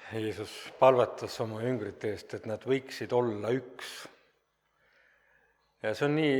Jeesus palvetas oma jüngrite eest, et nad võiksid olla üks. Ja see on nii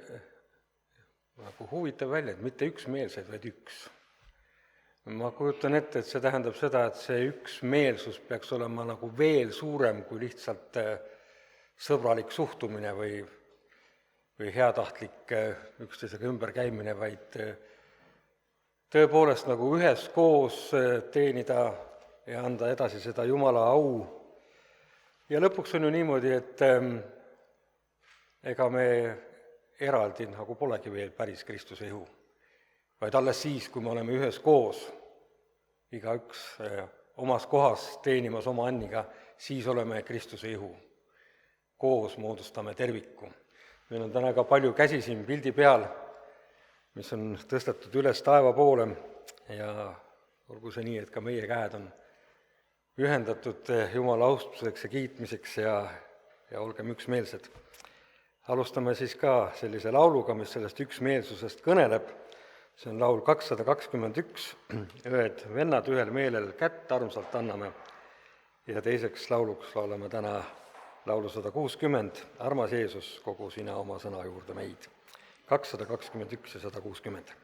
nagu huvitav väljend, mitte üksmeelsed, vaid üks. Ma kujutan ette, et see tähendab seda, et see üksmeelsus peaks olema nagu veel suurem kui lihtsalt sõbralik suhtumine või heatahtlik üksteisega ümberkäimine, vaid tõepoolest nagu üheskoos teenida ja anda edasi seda Jumala au. Ja lõpuks on ju niimoodi, et ega me eraldi nagu polegi veel päris Kristuse ihu, vaid alles siis, kui me oleme üheskoos, igaüks omas kohas teenimas oma anniga, siis oleme Kristuse ihu. Koos moodustame terviku. Meil on täna ka palju käsi siin pildi peal, mis on tõstetud üles taeva poole ja olgu see nii, et ka meie käed on ühendatud Jumala austuseks ja kiitmiseks ja olgem üksmeelsed. Alustame siis ka sellise lauluga, mis sellest üksmeelsusest kõneleb. See on laul 221, Õed vennad ühel meelel kätt armsalt anname, ja teiseks lauluks laulame täna laulu 160, Armas Jeesus, kogu sina oma sõna juurde meid. 221 ja 160.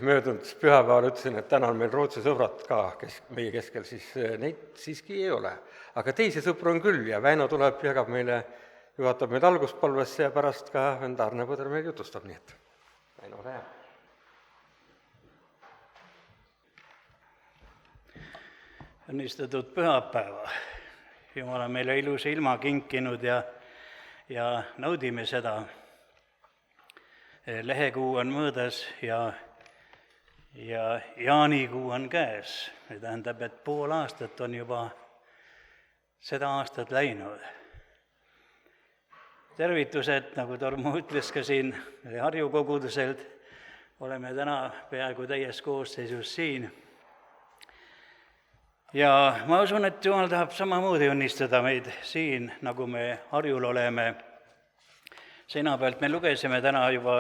möödunud pühapäeval ütlesin, et täna on meil Rootsi sõbrad ka meie keskel, siis neid siiski ei ole. Aga teisi sõpru on küll ja Väino tuleb, jagab meile, juhatab meid alguspalvesse ja pärast ka vend Arne Põder meil jutustab, nii et Väino, ole hea. Õnnistatud pühapäeva. Jumal on meile ilusa ilma kinkinud ja naudime seda. Lehekuu on mõõdas ja jaanikuu on käes. See tähendab, et pool aastat on juba seda aastat läinud. Tervitused, nagu Tormo ütles ka siin Harju koguduselt, oleme täna peaaegu täies koosseisus siin. Ja ma usun, et Jumal tahab samamoodi õnnistada meid siin, nagu me Harjul oleme. Seina pealt me lugesime täna juba,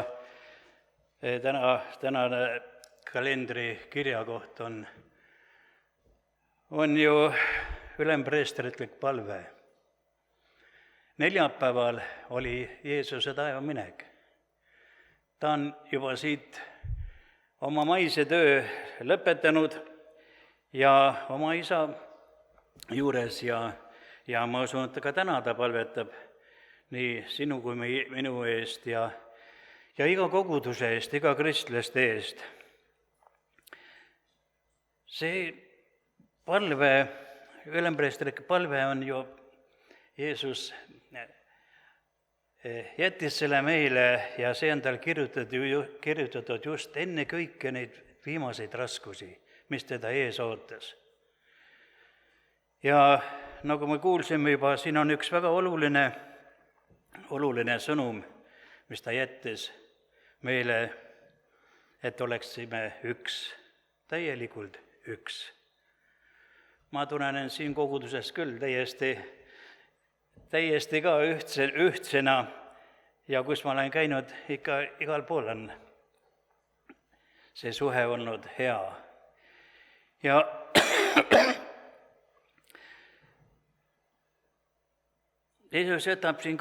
tänane kalendri kirjakoht on ju ülempreestritlik palve. Neljapäeval oli Jeesuse taevaminek. Ta on juba siit oma maise töö lõpetanud ja oma isa juures ja ma usun, et ka täna ta palvetab nii sinu kui minu eest ja iga koguduse eest, iga kristlaste eest. See palve, ülempreestlik palve on ju, Jeesus jättis selle meile ja see on tal kirjutatud just enne kõiki neid viimaseid raskusi, mis teda ees ootas. Ja nagu me kuulsime juba, siin on üks väga oluline sõnum, mis ta jättis meile, et oleksime üks, täielikult üks. Ma tunnen siin koguduses küll täiesti ka ühtsena ja kus ma olen käinud, ikka igal pool on see suhe olnud hea. Ja Jeesus jätab siin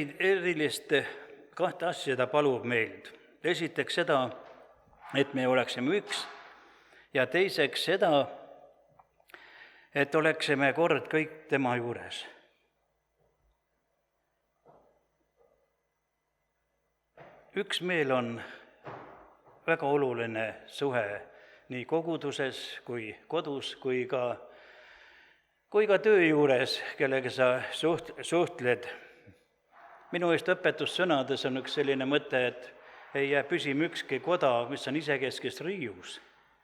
kahte asja ta palub meilt. Esiteks seda, et me oleksime üks ja teiseks seda, et oleksime kord kõik tema juures. Üksmeel on väga oluline suhe nii koguduses kui kodus kui ka töö juures, kellega sa suhtled. Minu eest õpetussõnades on üks selline mõte, et ei jää püsima ükski koda, mis on isekeskis riius.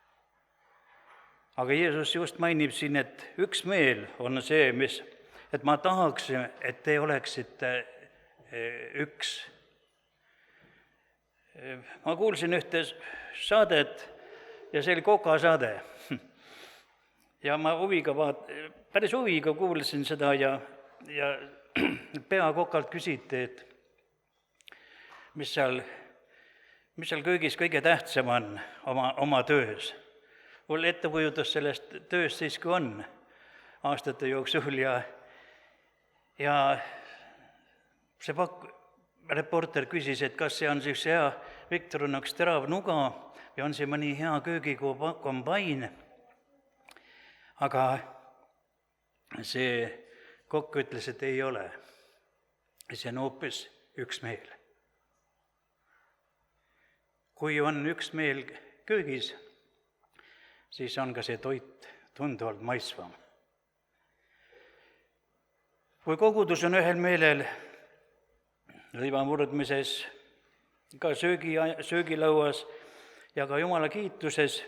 Aga Jeesus just mainib siin, et üksmeel on see, et ma tahaks, et te oleksite üks. Ma kuulsin ühte saadet ja see oli Koka-saade. Ja ma päris huviga kuulasin seda ja peakokalt küsiti, et mis seal köögis kõige tähtsam on oma töös. Mul ettekujutus sellest tööst siiski on aastate jooksul ja see reporter küsis, et kas see on siis hea, Viktor on üks terav nuga ja on see mõni hea köögikombain. Aga see kokk ütles, et ei ole. See on hoopis üksmeel. Kui on üksmeel köögis, siis on ka see toit tunduvalt maitsvam. Kui kogudus on ühel meelel leivamurdmises, ka söögilauas ja ka Jumala kiituses,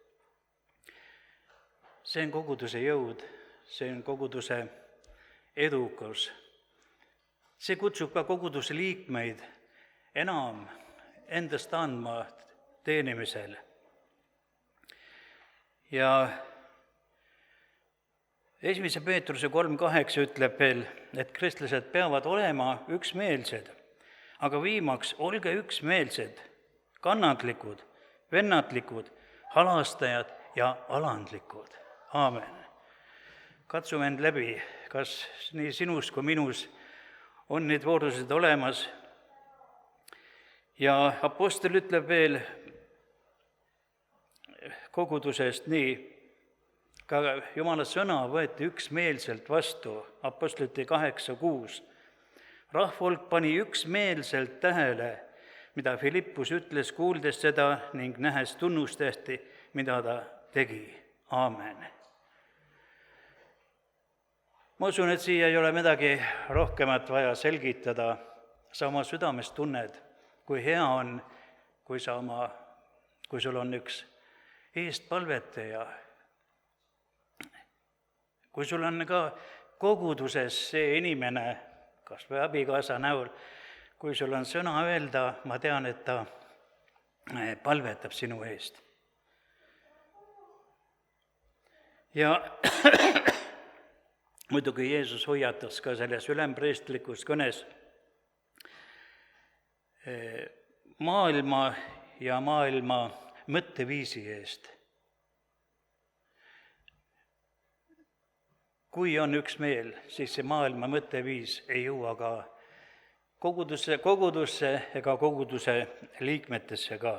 see on koguduse jõud, see on koguduse edukus. See kutsub ka koguduse liikmeid enam endast andma teenimisel. Ja 1. Peetruse 3.8 ütleb veel, et kristlased peavad olema üksmeelsed, aga viimaks olge üksmeelsed, kannatlikud, vennatlikud, halastajad ja alandlikud. Aamen. Katsume end läbi, kas nii sinus kui minus on need voorused olemas. Ja apostel ütleb veel kogudusest nii, ka Jumala sõna võeti üksmeelselt vastu, Apostlite 8:6. Rahvahulk pani üksmeelselt tähele, mida Philippus ütles, kuuldes seda ning nähes tunnustesti, mida ta tegi. Aamen. Ma usun, et siia ei ole midagi rohkemat vaja selgitada. Sa oma südames tunned, kui hea on, kui sul on üks eestpalvetaja. Kui sul on ka koguduses see inimene, kas või abikaasa näol, kui sul on sõna öelda, ma tean, et ta palvetab sinu eest. Ja muidugi Jeesus hoiatas ka selles ülempreestlikus kõnes maailma ja maailma mõtteviisi eest. Kui on üksmeel, siis see maailma mõtteviis ei jõua ka kogudusse ega koguduse liikmetesse ka.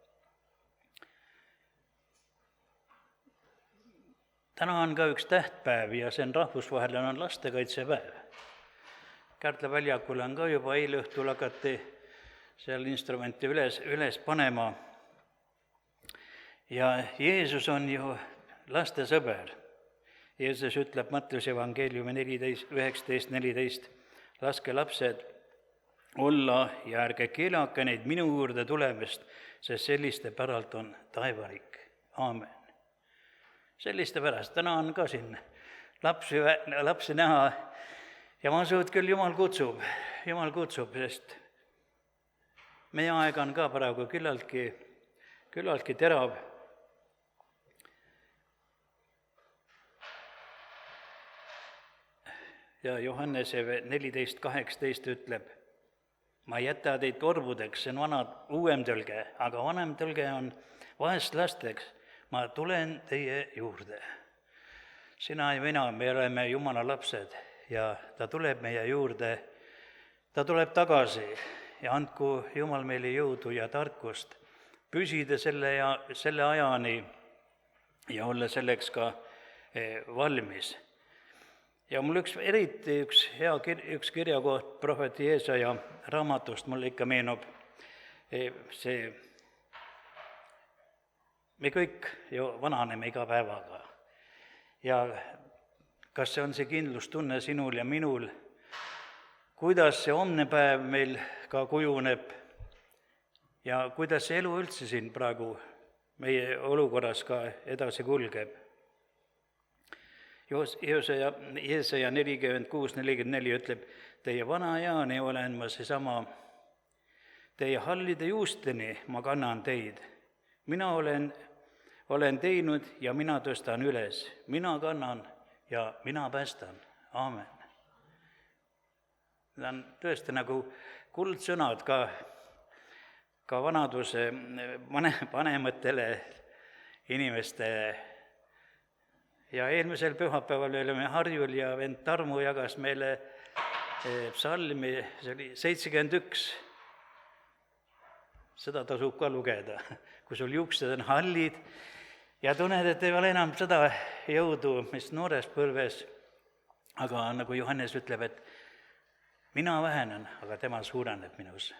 Täna on ka üks tähtpäev ja see on rahvusvaheline lastekaitsepäev. Kärdla väljakul on ka juba eile õhtul hakati seal instrumenti üles panema. Ja Jeesus on ju laste sõber. Jeesus ütleb Matteuse evangeeliumi 19:14, laske lapsed olla ja ärge keelake neid minu juurde tulemast, sest selliste päralt on taevariik. Aamen. Selliste pärast. Täna on ka siin lapsi näha ja ma usun, et küll Jumal kutsub, sest meie aeg on ka praegu küllaltki terav. Ja Johannese 14:18 ütleb, ma ei jäta teid korbudeks, see on uuem tõlge, aga vanem tõlge on vaeslasteks, ma tulen teie juurde. Sina ja mina, me oleme Jumala lapsed ja ta tuleb meie juurde, ta tuleb tagasi ja andku Jumal meile jõudu ja tarkust püsida selle ajani ja olla selleks ka valmis. Ja mul eriti üks kirjakoht prohvet Jeesaja raamatust mulle ikka meenub see, me kõik ju vananeme iga päevaga. Ja kas see on see kindlustunne sinul ja minul, kuidas see homne päev meil ka kujuneb ja kuidas see elu üldse siin praegu meie olukorras ka edasi kulgeb. Jeesaja 46:44 ütleb, teie vana eani olen ma seesama, teie hallide juusteni ma kannan teid. Mina olen teinud ja mina tõstan üles, mina kannan ja mina päästan. Aamen. Need on tõesti nagu kuldsõnad ka vanaduse vanematele inimestele. Ja eelmisel pühapäeval olime Harjul ja vend Tarmo jagas meile psalmi, see oli 71. Seda tasub ka lugeda, kui sul juuksed on hallid ja tunned, et ei ole enam seda jõudu, mis noores põlves, aga nagu Johannes ütleb, et mina vähenen, aga tema suureneb minus.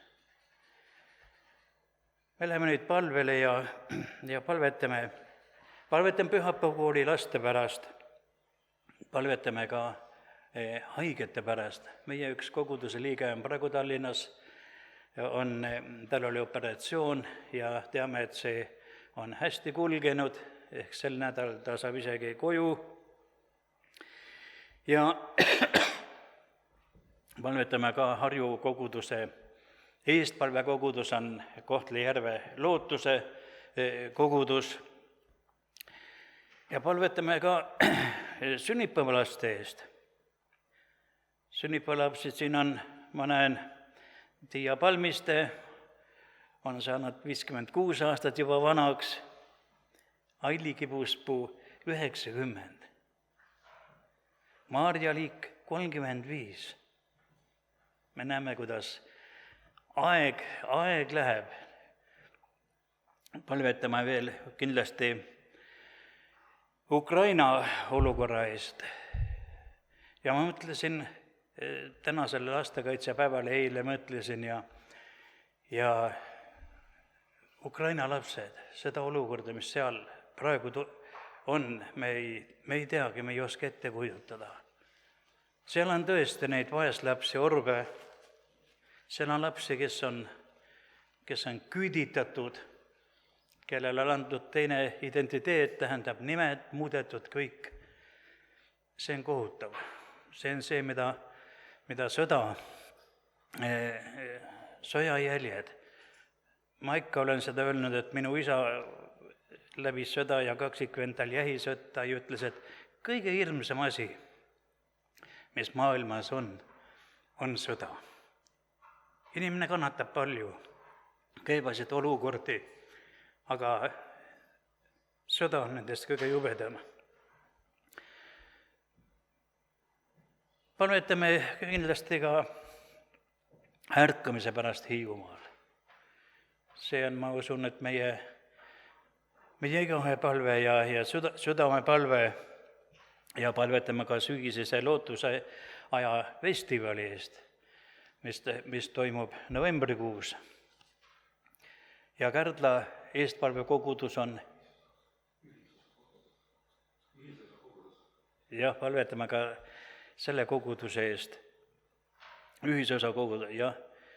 Me läheme nüüd palvele ja palvetame pühapäevakooli laste pärast, palvetame ka haigete pärast. Meie üks koguduse liige on praegu Tallinnas, tal oli operatsioon ja teame, et see on hästi kulgenud, ehk sel nädal ta saab isegi koju. Ja palvetame ka Harju koguduse eestpalvekogudus on Kohtla-Järve Lootuse kogudus. Ja palvetame ka sünnipäevalaste eest. Sünnipäevalapsed siin on, ma näen, Tiia Palmiste on saanud 56 aastat juba vanaks, Aili Kibuspuu 90, Maarja Liik 35. Me näeme, kuidas aeg läheb. Palvetame veel kindlasti Ukraina olukorra eest. Ja ma mõtlesin tänasele lastekaitsepäevale, eile mõtlesin ja Ukraina lapsed, seda olukorda, mis seal praegu on, me ei teagi, me ei oska ette kujutada. Seal on tõesti neid vaeslapsi, orbe, seal on lapsi, kes on küüditatud, kellele on antud teine identiteet, tähendab nimed, muudetud kõik. See on kohutav. See on see, mida sõjajäljed. Ma ikka olen seda öelnud, et minu isa läbi sõda ja kaksikvendal jähisõtta ja ütles, et kõige hirmsam asi, mis maailmas on sõda. Inimene kannatab palju, käivasid olukordi, aga sõda on nendest kõige jubedam. Palvetame kindlasti ka ärkamise pärast Hiiumaal. See on, ma usun, et meie igaühe palve ja südamepalve ja palvetame ka sügisese lootuse aja festivali eest, mis toimub novembrikuus. Ja Kärdla eestpalvekogudus on, jah, palvetame ka selle koguduse eest, ühisosa kogudus, jah.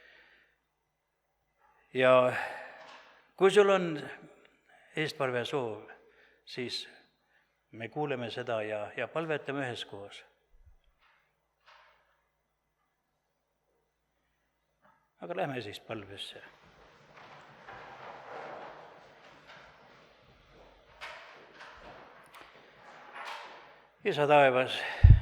Ja kui sul on eestpalve soov, siis me kuuleme seda ja palvetame üheskoos. Aga lähme siis palvesse. Isa taevas,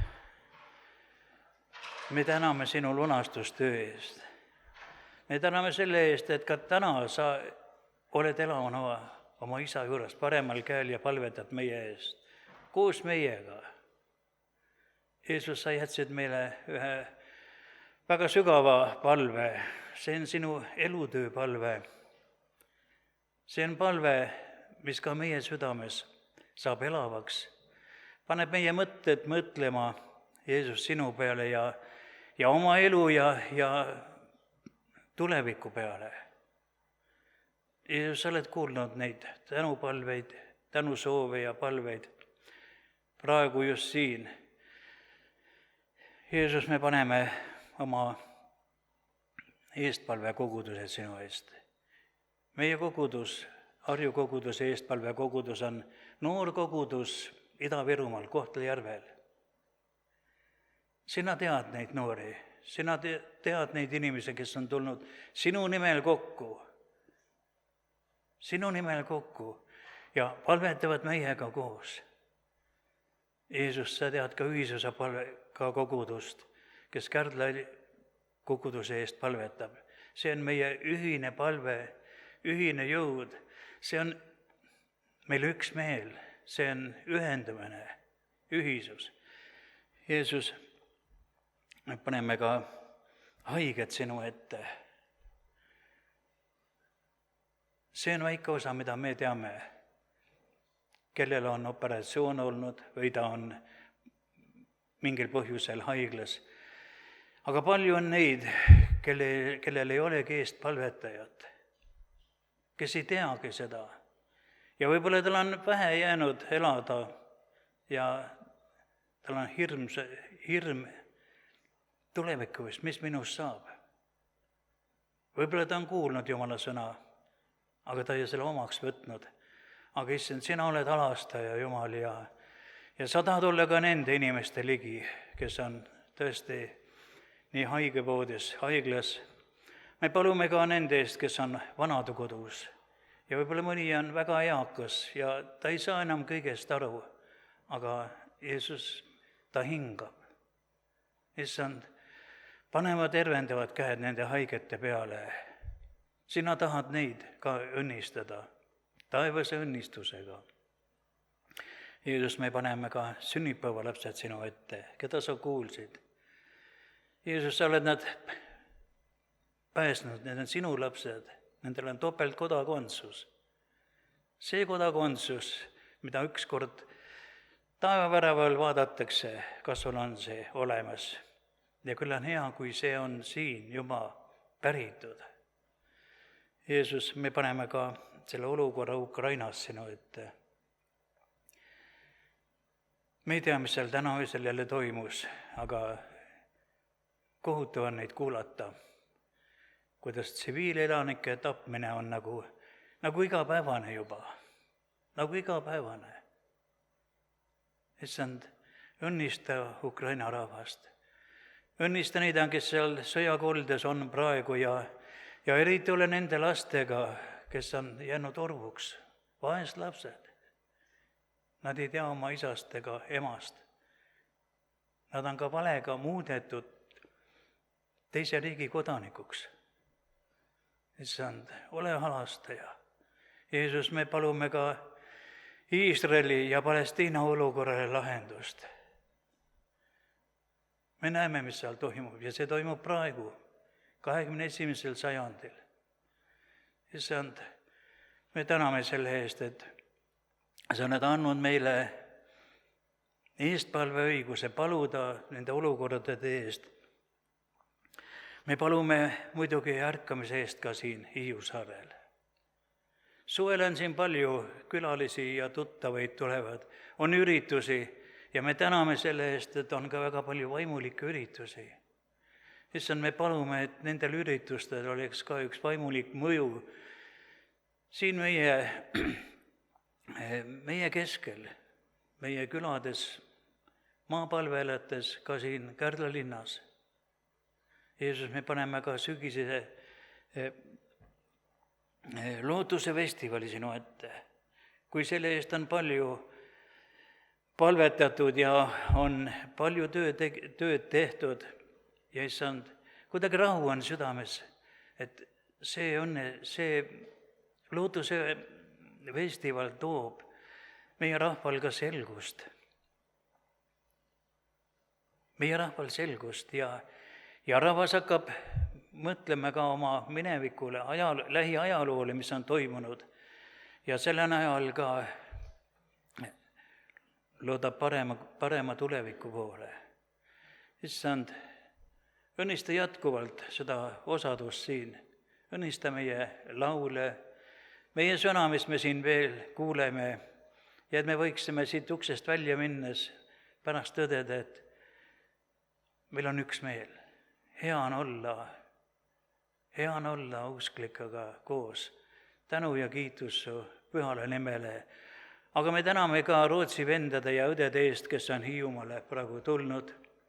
me täname sinu lunastustöö eest. Me täname selle eest, et ka täna sa oled elanud oma isa juures paremal käel ja palvetad meie eest, koos meiega. Jeesus, sa jätsid meile ühe väga sügava palve, see on sinu elutöö palve. See on palve, mis ka meie südames saab elavaks, paneb meie mõtted mõtlema, Jeesus, sinu peale ja oma elu ja tuleviku peale. Jeesus, sa oled kuulnud neid tänupalveid, tänusoove ja palveid praegu just siin. Jeesus, me paneme oma eestpalvekogudused sinu eest. Meie kogudus, Harju koguduse eestpalvekogudus on noor kogudus Ida-Virumaal, Kohtla-Järvel. Sina tead neid noori, sina tead neid inimesi, kes on tulnud sinu nimel kokku ja palvetavad meiega koos. Jeesus, sa tead ka ühisosa ka kogudust, kes Kärdla koguduse eest palvetab. See on meie ühine palve, ühine jõud, see on meil üks meel, see on ühendamine, ühisus. Jeesus, me paneme ka haiged sinu ette. See on väike osa, mida me teame, kellel on operatsioon olnud või ta on mingil põhjusel haiglas. Aga palju on neid, kellel ei olegi eestpalvetajat, kes ei teagi seda. Ja võib-olla tal on vähe jäänud elada ja tal on hirm tuleviku eest, mis minust saab. Võib-olla ta on kuulnud Jumala sõna, aga ta ei ole selle omaks võtnud. Aga issand, sina oled alastaja, Jumal, ja sa tahad olla ka nende inimeste ligi, kes on tõesti nii haigevoodis, haiglas. Me palume ka nende eest, kes on vanadekodus. Ja võib-olla mõni on väga eakas ja ta ei saa enam kõigest aru, aga Jeesus, ta hingab. Issand, panema tervendavad käed nende haigete peale. Sina tahad neid ka õnnistada, taevase õnnistusega. Jeesus, me paneme ka sünnipäevalapsed sinu ette, keda sa kuulsid. Jeesus, sa oled nad päästnud, need on sinu lapsed, nendel on topeltkodakondsus. See kodakondsus, mida ükskord taevaväraval vaadatakse, kas sul on see olemas. Ja küll on hea, kui see on siin juba päritud. Jeesus, me paneme ka selle olukorra Ukrainas sinu ette. Me ei tea, mis seal täna öösel jälle toimus, aga kohutav on neid kuulata, kuidas tsiviilelanike tapmine on nagu igapäevane juba, nagu igapäevane. Issand, õnnista Ukraina rahvast. Õnnista neid, kes seal sõjakoldes on praegu ja eriti ole nende lastega, kes on jäänud orvuks, vaesed lapsed. Nad ei tea oma isast ega emast. Nad on ka valega muudetud teise riigi kodanikuks. Issand, ole halastaja. Jeesus, me palume ka Iisraeli ja Palestiina olukorrale lahendust. Me näeme, mis seal toimub ja see toimub praegu, 21. sajandil. Issand, me täname selle eest, et sa oled andnud meile eestpalveõiguse paluda nende olukordade eest. Me palume muidugi ärkamise eest ka siin Hiiu saarel. Suvel on siin palju külalisi ja tuttavaid tulevad, on üritusi ja me täname selle eest, et on ka väga palju vaimulikke üritusi. Issand, me palume, et nendel üritustel oleks ka üks vaimulik mõju siin meie keskel, meie külades, maapalvelates, ka siin Kärdla linnas. Jeesus, me paneme ka sügisese lootuse festivali sinu ette. Kui selle eest on palju palvetatud ja on palju tööd tehtud ja issand, kuidagi rahu on südames, et see lootuse festival toob meie rahval ka selgust. Meie rahval selgust ja rahvas hakkab mõtlema ka oma minevikule, lähiajaloole, mis on toimunud. Ja selle najal ka loodab parema tuleviku poole. Issand, õnnista jätkuvalt seda osadust siin. Õnnista meie laule, meie sõna, mis me siin veel kuuleme, ja et me võiksime siit uksest välja minnes pärast tõdeda, et meil on üks meel. Hea on olla usklikega koos. Tänu ja kiitus su pühale nimele. Aga me täname ka Rootsi vendade ja õdede eest, kes on Hiiumaale praegu tulnud.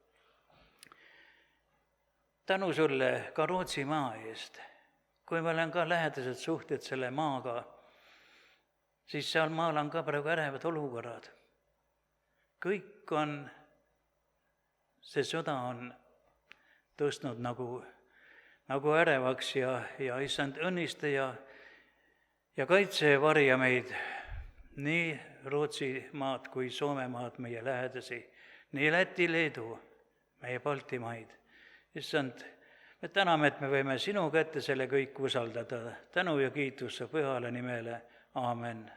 Tänu sulle ka Rootsi maa eest. Kui meil on ka lähedased suhted selle maaga, siis seal maal on ka praegu ärevad olukorrad. Kõik on, see sõda on tõstnud nagu ärevaks ja issand õnnista ja kaitse ja varja meid, nii Rootsi maad kui Soome maad, meie lähedasi, nii Läti, Leedu, meie Baltimaid. Issand, me täname, et me võime sinu kätte selle kõik usaldada. Tänu ja kiitus su pühale nimele. Aamen.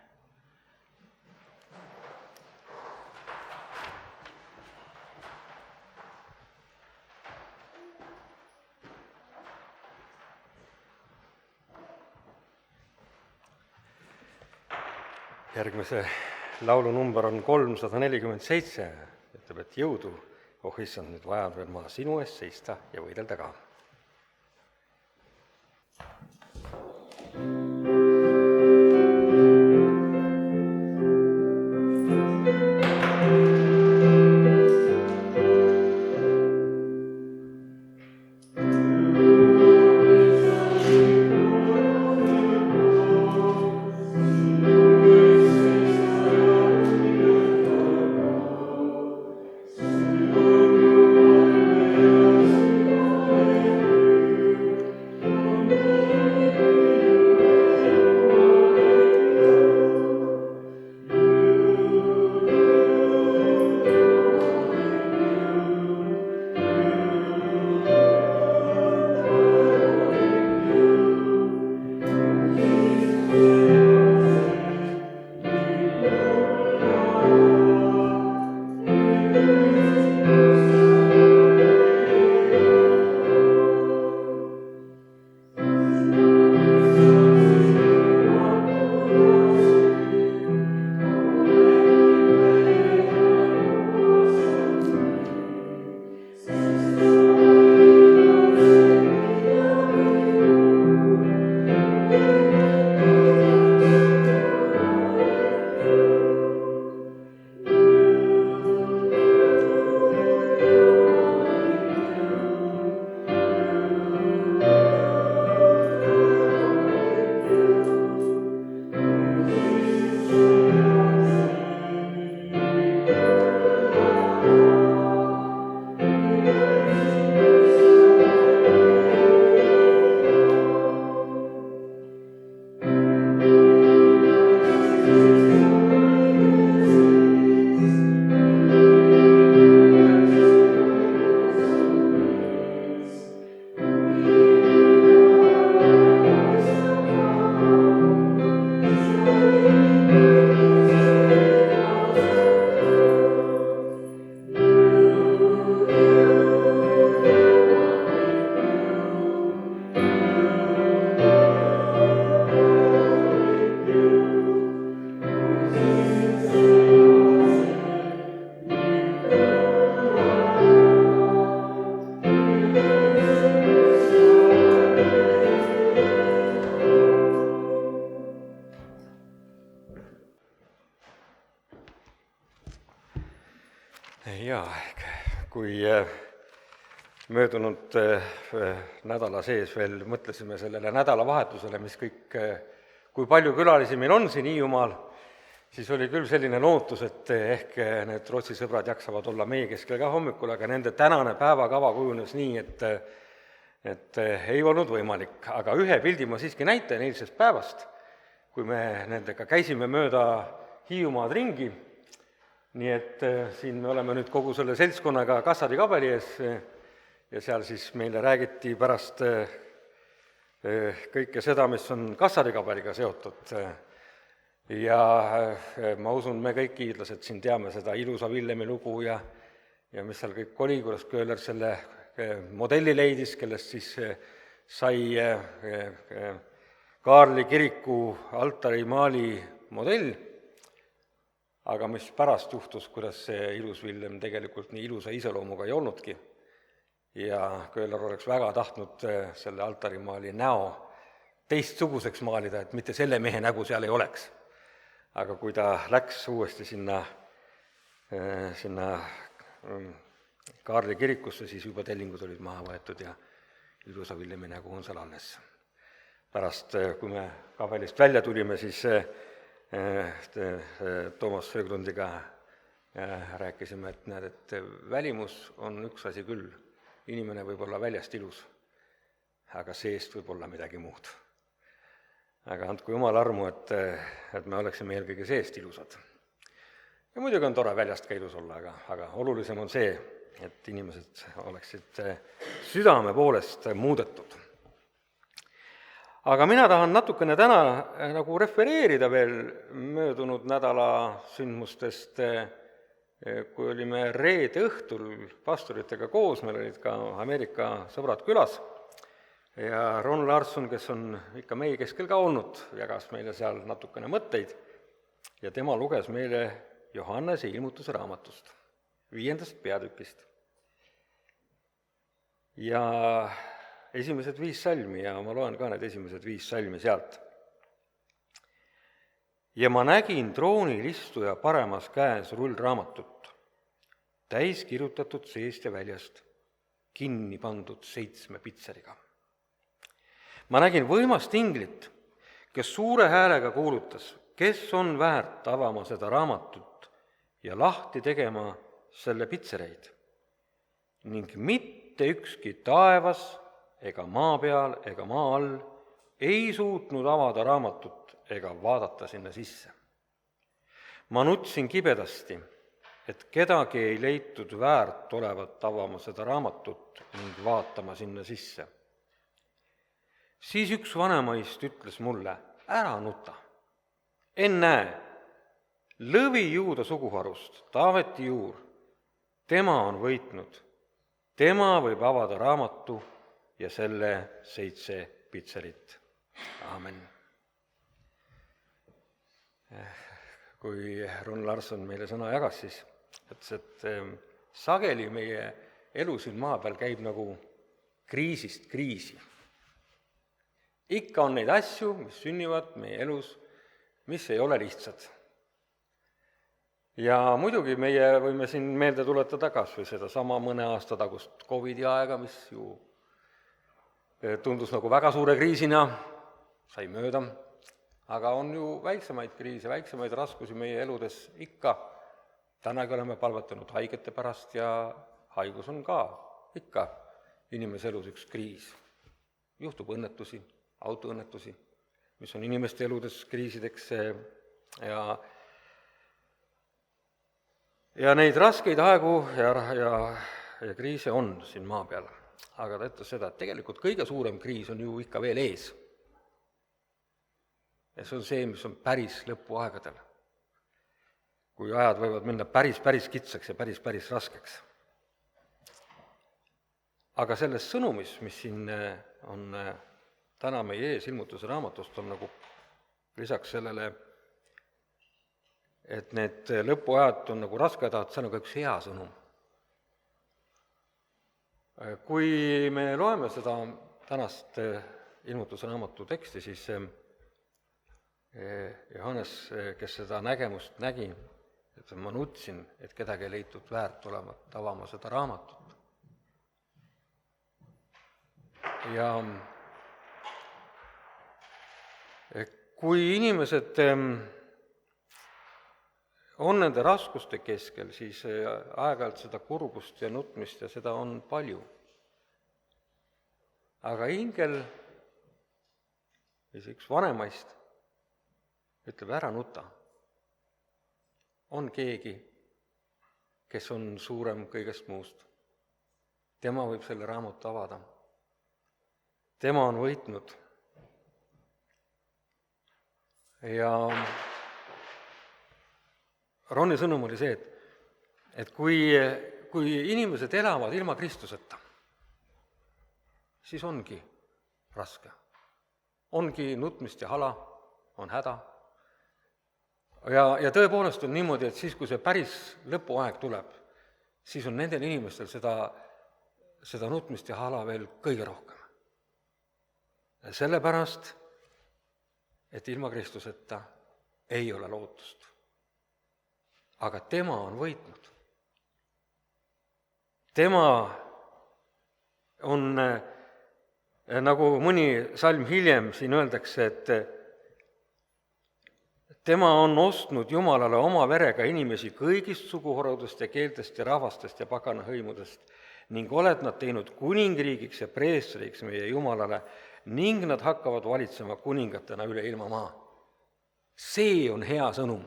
Järgmise laulu number on 347, ütleb, et jõudu, oh issand, nüüd vajan veel ma sinu eest seista ja võidelda ka. Jaa, kui möödunud nädala sees veel mõtlesime sellele nädalavahetusele, mis kõik, kui palju külalisi meil on siin Hiiumaal, siis oli küll selline lootus, et ehk need Rootsi sõbrad jaksavad olla meie keskel ka hommikul, aga nende tänane päevakava kujunes nii, et ei olnud võimalik. Aga ühe pildi ma siiski näitan eilsest päevast, kui me nendega käisime mööda Hiiumaad ringi, nii et siin me oleme nüüd kogu selle seltskonnaga Kassari kabeli ees ja seal siis meile räägiti pärast kõike seda, mis on Kassari kabeliga seotud. Ja ma usun, me kõik hiidlased siin teame seda ilusa Villemi lugu ja mis seal kõik oli, kuidas Köhler selle modelli leidis, kellest siis sai Kaarli kiriku altarimaali modell, aga mis pärast juhtus, kuidas see ilus Villem tegelikult nii ilusa iseloomuga ei olnudki. Ja Köhler oleks väga tahtnud selle altarimaali näo teistsuguseks maalida, et mitte selle mehe nägu seal ei oleks. Aga kui ta läks uuesti sinna Kaarli kirikusse, siis juba tellingud olid maha võetud ja ilusa Villemi nägu on seal alles. Pärast, kui me kabelist välja tulime, siis Toomas Sööglundiga rääkisime, et näed, et välimus on üks asi küll, inimene võib olla väljast ilus, aga seest võib olla midagi muud. Aga andku Jumal armu, et me oleksime eelkõige seest ilusad. Ja muidugi on tore väljast ka ilus olla, aga olulisem on see, et inimesed oleksid südame poolest muudetud. Aga mina tahan natukene täna nagu refereerida veel möödunud nädala sündmustest, kui olime reede õhtul pastoritega koos, meil olid ka Ameerika sõbrad külas ja Ron Larson, kes on ikka meie keskel ka olnud, jagas meile seal natukene mõtteid ja tema luges meile Johannese ilmutuse raamatust, 5. peatükist. Ja esimesed 5 salmi ja ma loen ka need esimesed 5 salmi sealt. Ja ma nägin troonil istuja paremas käes rullraamatut, täis kirjutatud seest ja väljast, kinni pandud 7 pitseriga. Ma nägin võimast inglit, kes suure häälega kuulutas, kes on väärt avama seda raamatut ja lahti tegema selle pitsereid. Ning mitte ükski taevas ega maa peal ega maa all ei suutnud avada raamatut ega vaadata sinna sisse. Ma nutsin kibedasti, et kedagi ei leitud väärt olevat avama seda raamatut ning vaatama sinna sisse. Siis üks vanemaist ütles mulle, ära nuta. Ennäe, lõvi Juuda suguharust, Taaveti juur, tema on võitnud, tema võib avada raamatu ja selle 7 pitserit. Aamen. Kui Ron Larson meile sõna jagas, siis ütles, et sageli meie elu siin maa peal käib nagu kriisist kriisi. Ikka on neid asju, mis sünnivad meie elus, mis ei ole lihtsad. Ja muidugi meie võime siin meelde tuletada kas või seda sama mõne aasta tagust COVID-i aega, mis ju tundus nagu väga suure kriisina, sai mööda, aga on ju väiksemaid kriise, väiksemaid raskusi meie eludes ikka. Tänagi oleme palvetanud haigete pärast ja haigus on ka ikka inimese elus üks kriis. Juhtub õnnetusi, autoõnnetusi, mis on inimeste eludes kriisideks ja neid raskeid aegu ja kriise on siin maa peal. Aga ta ütles seda, et tegelikult kõige suurem kriis on ju ikka veel ees. Ja see on see, mis on päris lõpuaegadel, kui ajad võivad minna päris kitsaks ja päris raskeks. Aga selles sõnumis, mis siin on täna meie ees ilmutuse raamatust, on nagu lisaks sellele, et need lõpuajad on nagu rasked, see on nagu üks hea sõnum. Kui me loeme seda tänast ilmutuse raamatu teksti, siis Johannes, kes seda nägemust nägi, et ma nutsin, et kedagi ei leitud väärt olevat avama seda raamatut. Ja kui inimesed on nende raskuste keskel, siis aeg-ajalt seda kurbust ja nutmist ja seda on palju. Aga ingel, või üks vanemaist, ütleb, ära nuta. On keegi, kes on suurem kõigest muust. Tema võib selle raamatu avada. Tema on võitnud. Ja Ronni sõnum oli see, et kui inimesed elavad ilma Kristuseta, siis ongi raske. Ongi nutmist ja hala, on häda. Ja tõepoolest on niimoodi, et siis, kui see päris lõpuaeg tuleb, siis on nendel inimestel seda nutmist ja hala veel kõige rohkem. Sellepärast, et ilma Kristuseta ei ole lootust. Aga tema on võitnud. Tema on, nagu mõni salm hiljem siin öeldakse, et tema on ostnud Jumalale oma verega inimesi kõigist suguharudest ja keeltest ja rahvastest ja paganahõimudest ning oled nad teinud kuningriigiks ja preestriks meie Jumalale ning nad hakkavad valitsema kuningatena üle ilma maa. See on hea sõnum.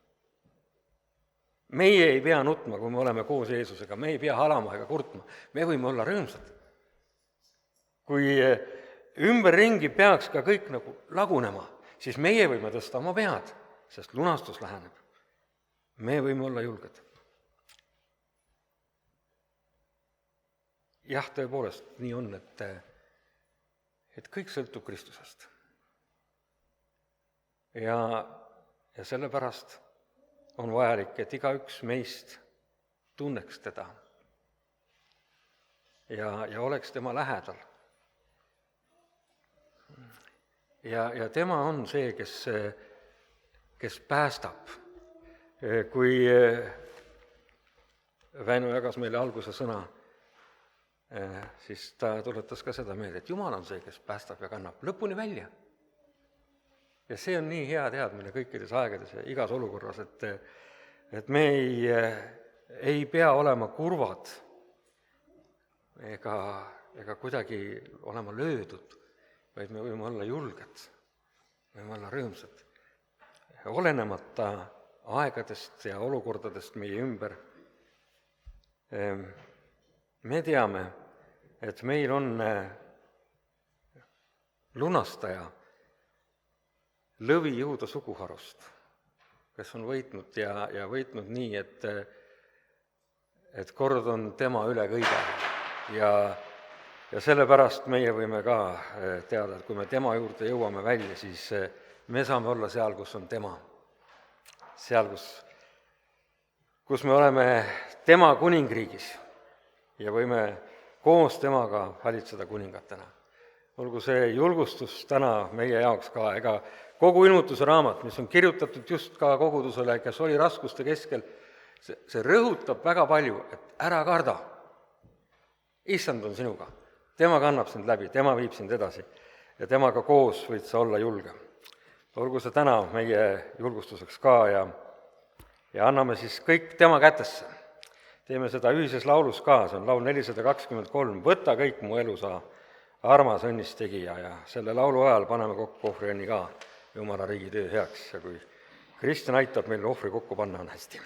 Meie ei pea nutma, kui me oleme koos Jeesusega, me ei pea halama ega kurtma, me võime olla rõõmsad. Kui ümberringi peaks ka kõik nagu lagunema, siis meie võime tõsta oma pead, sest lunastus läheneb. Me võime olla julged. Jah, tõepoolest, nii on, et kõik sõltub Kristusest. Ja sellepärast on vajalik, et igaüks meist tunneks teda ja oleks tema lähedal. Ja tema on see, kes päästab. Kui Väino jagas meile alguse sõna, siis ta tuletas ka seda meelde, et Jumal on see, kes päästab ja kannab lõpuni välja. Ja see on nii hea teadmine kõikides aegades ja igas olukorras, et me ei pea olema kurvad ega kuidagi olema löödud, vaid me võime olla julged, võime olla rõõmsad. Olenemata aegadest ja olukordadest meie ümber, me teame, et meil on lunastaja, lõvi Juuda suguharust, kes on võitnud ja võitnud nii, et kord on tema üle kõige. Ja sellepärast meie võime ka teada, et kui me tema juurde jõuame välja, siis me saame olla seal, kus on tema. Seal, kus me oleme tema kuningriigis ja võime koos temaga valitseda kuningatena. Olgu see julgustus täna meie jaoks ka, ega kogu ilmutuse raamat, mis on kirjutatud just ka kogudusele, kes oli raskuste keskel, see rõhutab väga palju, et ära karda. Issand on sinuga, tema kannab sind läbi, tema viib sind edasi ja temaga koos võid sa olla julge. Olgu see täna meie julgustuseks ka ja anname siis kõik tema kätesse. Teeme seda ühises laulus ka, see on laul 423, võta kõik mu elu sa, armas õnnistegija, ja selle laulu ajal paneme kokku ohvriõnni ka Jumala riigi töö heaks ja kui Kristjan aitab meil ohvri kokku panna, on hästi.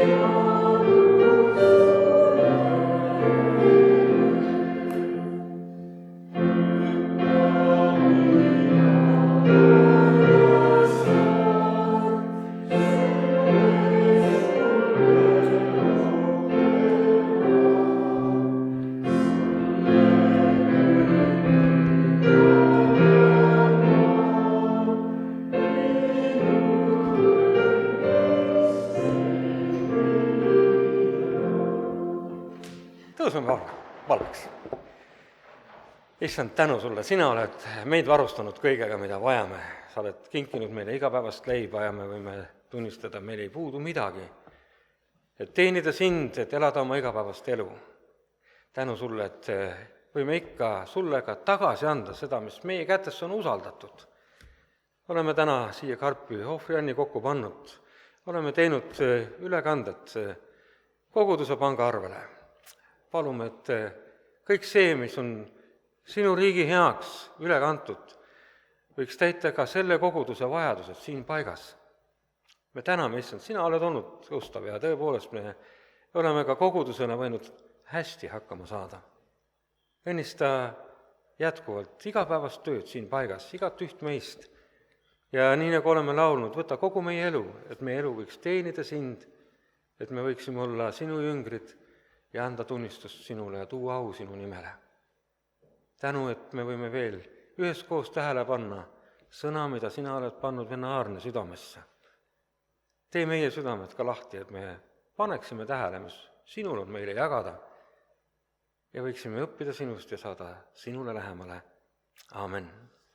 Tõuseme valgeks. Issand, tänu sulle, sina oled meid varustanud kõigega, mida vajame. Sa oled kinkinud meile igapäevast leiba ja me võime tunnistada, meil ei puudu midagi. Et teenida sind, et elada oma igapäevast elu. Tänu sulle, et võime ikka sulle ka tagasi anda seda, mis meie kätesse on usaldatud. Oleme täna siia Karpi ohvrianni kokku pannud. Oleme teinud ülekandet koguduse pangaarvele. Palume, et kõik see, mis on sinu riigi heaks üle kantud, võiks täita ka selle koguduse vajadused siin paigas. Me täname, issand, sina oled olnud ustav ja tõepoolest me oleme ka kogudusena võinud hästi hakkama saada. Õnnista jätkuvalt igapäevast tööd siin paigas, igat üht meist. Ja nii nagu oleme laulnud, võta kogu meie elu, et meie elu võiks teenida sind, et me võiksime olla sinu jüngrid ja anda tunnistust sinule ja tuua au sinu nimele. Tänu, et me võime veel üheskoos tähele panna sõna, mida sina oled pannud venna Aarne südamesse. Tee meie südamed ka lahti, et me paneksime tähele, mis sinul on meile jagada ja võiksime õppida sinust ja saada sinule lähemale. Aamen.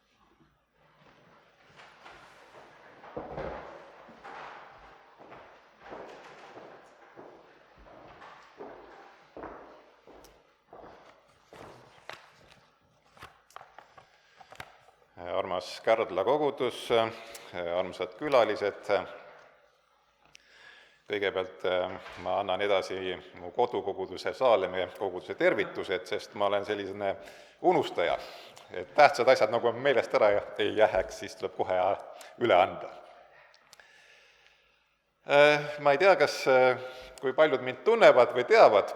Armas Kärdla kogudus, armsad külalised, kõigepealt ma annan edasi mu kodukoguduse Saalemi koguduse tervitused, sest ma olen selline unustaja, et tähtsad asjad nagu meelest ära ei jääks, siis tuleb kohe üle anda. Ma ei tea, kui paljud mind tunnevad või teavad,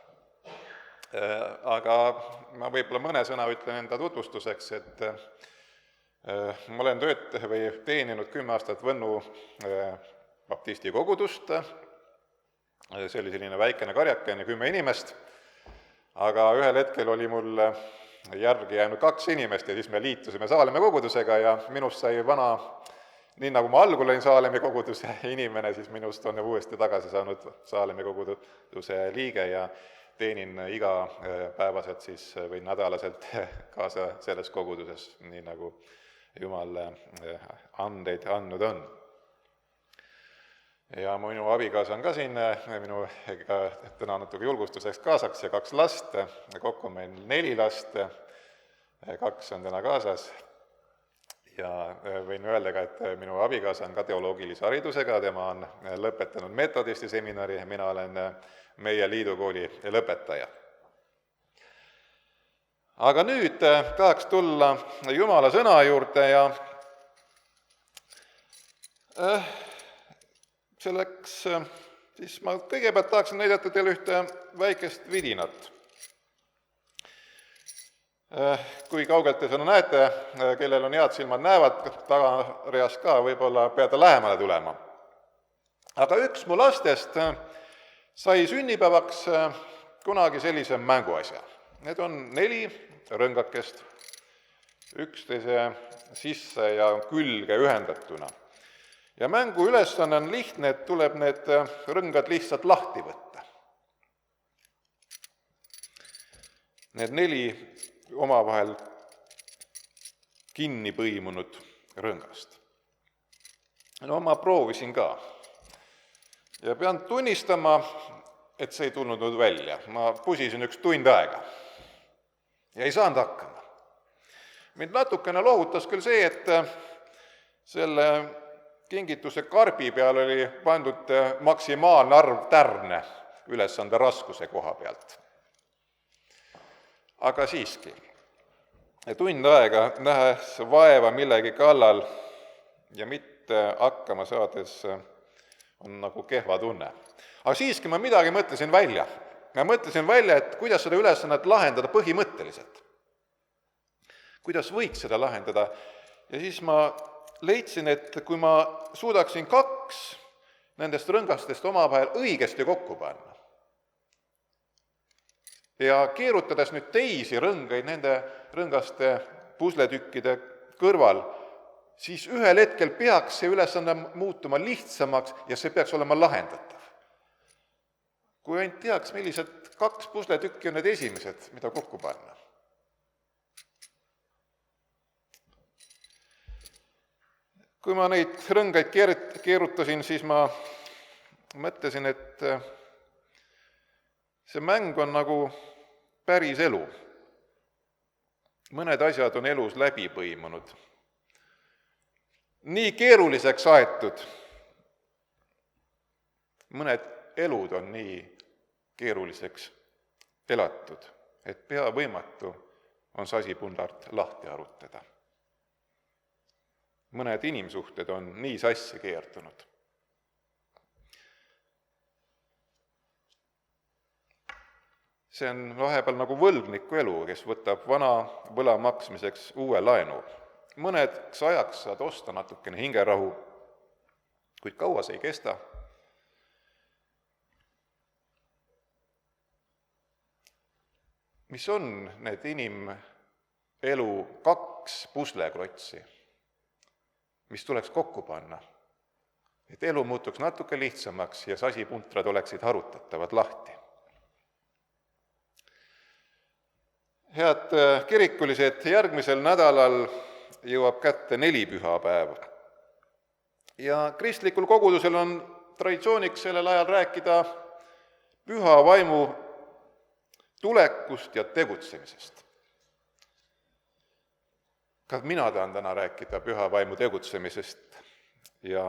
aga ma võib-olla mõne sõna ütlen enda tutvustuseks, et ma olen teeninud 10 aastat Võnnu baptisti kogudust, see oli selline väikene karjakene, 10 inimest, aga ühel hetkel oli mul järgi jäänud 2 inimest ja siis me liitusime Saalemi kogudusega ja minust sai vana, nii nagu ma algul olin Saalemi koguduse inimene, siis minust on uuesti tagasi saanud Saalemi koguduse liige ja teenin igapäevaselt siis või nädalaselt kaasa selles koguduses, nii nagu Jumal andeid andnud on. Ja minu abikaasa on ka siin minu täna natuke julgustuseks kaasaks ja 2 last, kokku on meil 4 last, 2 on täna kaasas. Ja võin öelda ka, et minu abikaasa on ka teoloogilise haridusega, tema on lõpetanud metodisti seminari ja mina olen meie liidukooli lõpetaja. Aga nüüd tahaks tulla Jumala sõna juurde ja selleks siis ma kõigepealt tahaksin näidata teile ühte väikest vidinat. Kui kaugelt te seda näete, kellel on head silmad näevad, tagareas ka võib-olla peate lähemale tulema. Aga üks mu lastest sai sünnipäevaks kunagi sellise mänguasja. Need on 4 rõngakest, üksteise sisse ja külge ühendatuna. Ja mängu ülesanne on lihtne, et tuleb need rõngad lihtsalt lahti võtta. Need 4 omavahel kinni põimunud rõngast. No ma proovisin ka. Ja pean tunnistama, et see ei tulnud nüüd välja. Ma pusisin 1 tund aega. Ja ei saanud hakkama. Mind natukene lohutas küll see, et selle kingituse karbi peal oli pandud maksimaalne arv tärne ülesande raskuse koha pealt. Aga siiski, tund aega nähes vaeva millegi kallal ja mitte hakkama saades on nagu kehva tunne. Aga siiski ma midagi mõtlesin välja. Ma mõtlesin välja, et kuidas seda ülesannet lahendada põhimõtteliselt. Kuidas võiks seda lahendada? Ja siis ma leidsin, et kui ma suudaksin 2 nendest rõngastest omavahel õigesti kokku panna ja keerutades nüüd teisi rõngaid nende rõngaste pusletükkide kõrval, siis ühel hetkel peaks see ülesanne muutuma lihtsamaks ja see peaks olema lahendatav. Kui ainult teaks, millised 2 pusletükki on need esimesed, mida kokku panna. Kui ma neid rõngaid keerutasin, siis ma mõtlesin, et see mäng on nagu päris elu. Mõned asjad on elus läbi põimunud. Nii keeruliseks aetud. Mõned elud on nii keeruliseks elatud, et pea võimatu on sasipundart lahti arutada. Mõned inimsuhted on nii sassi keerdunud. See on vahepeal nagu võlgniku elu, kes võtab vana võla maksmiseks uue laenu. Mõnedks ajaks saad osta natukene hingerahu, kuid kaua see ei kesta. Mis on need inimelu 2 pusleklotsi, mis tuleks kokku panna, et elu muutuks natuke lihtsamaks ja sasipuntrad oleksid harutatavad lahti. Head kirikulised, järgmisel nädalal jõuab kätte 4 pühapäeva. Ja kristlikul kogudusel on traditsiooniks sellel ajal rääkida püha vaimu tulekust ja tegutsemisest. Ka mina tahan täna rääkida püha vaimu tegutsemisest ja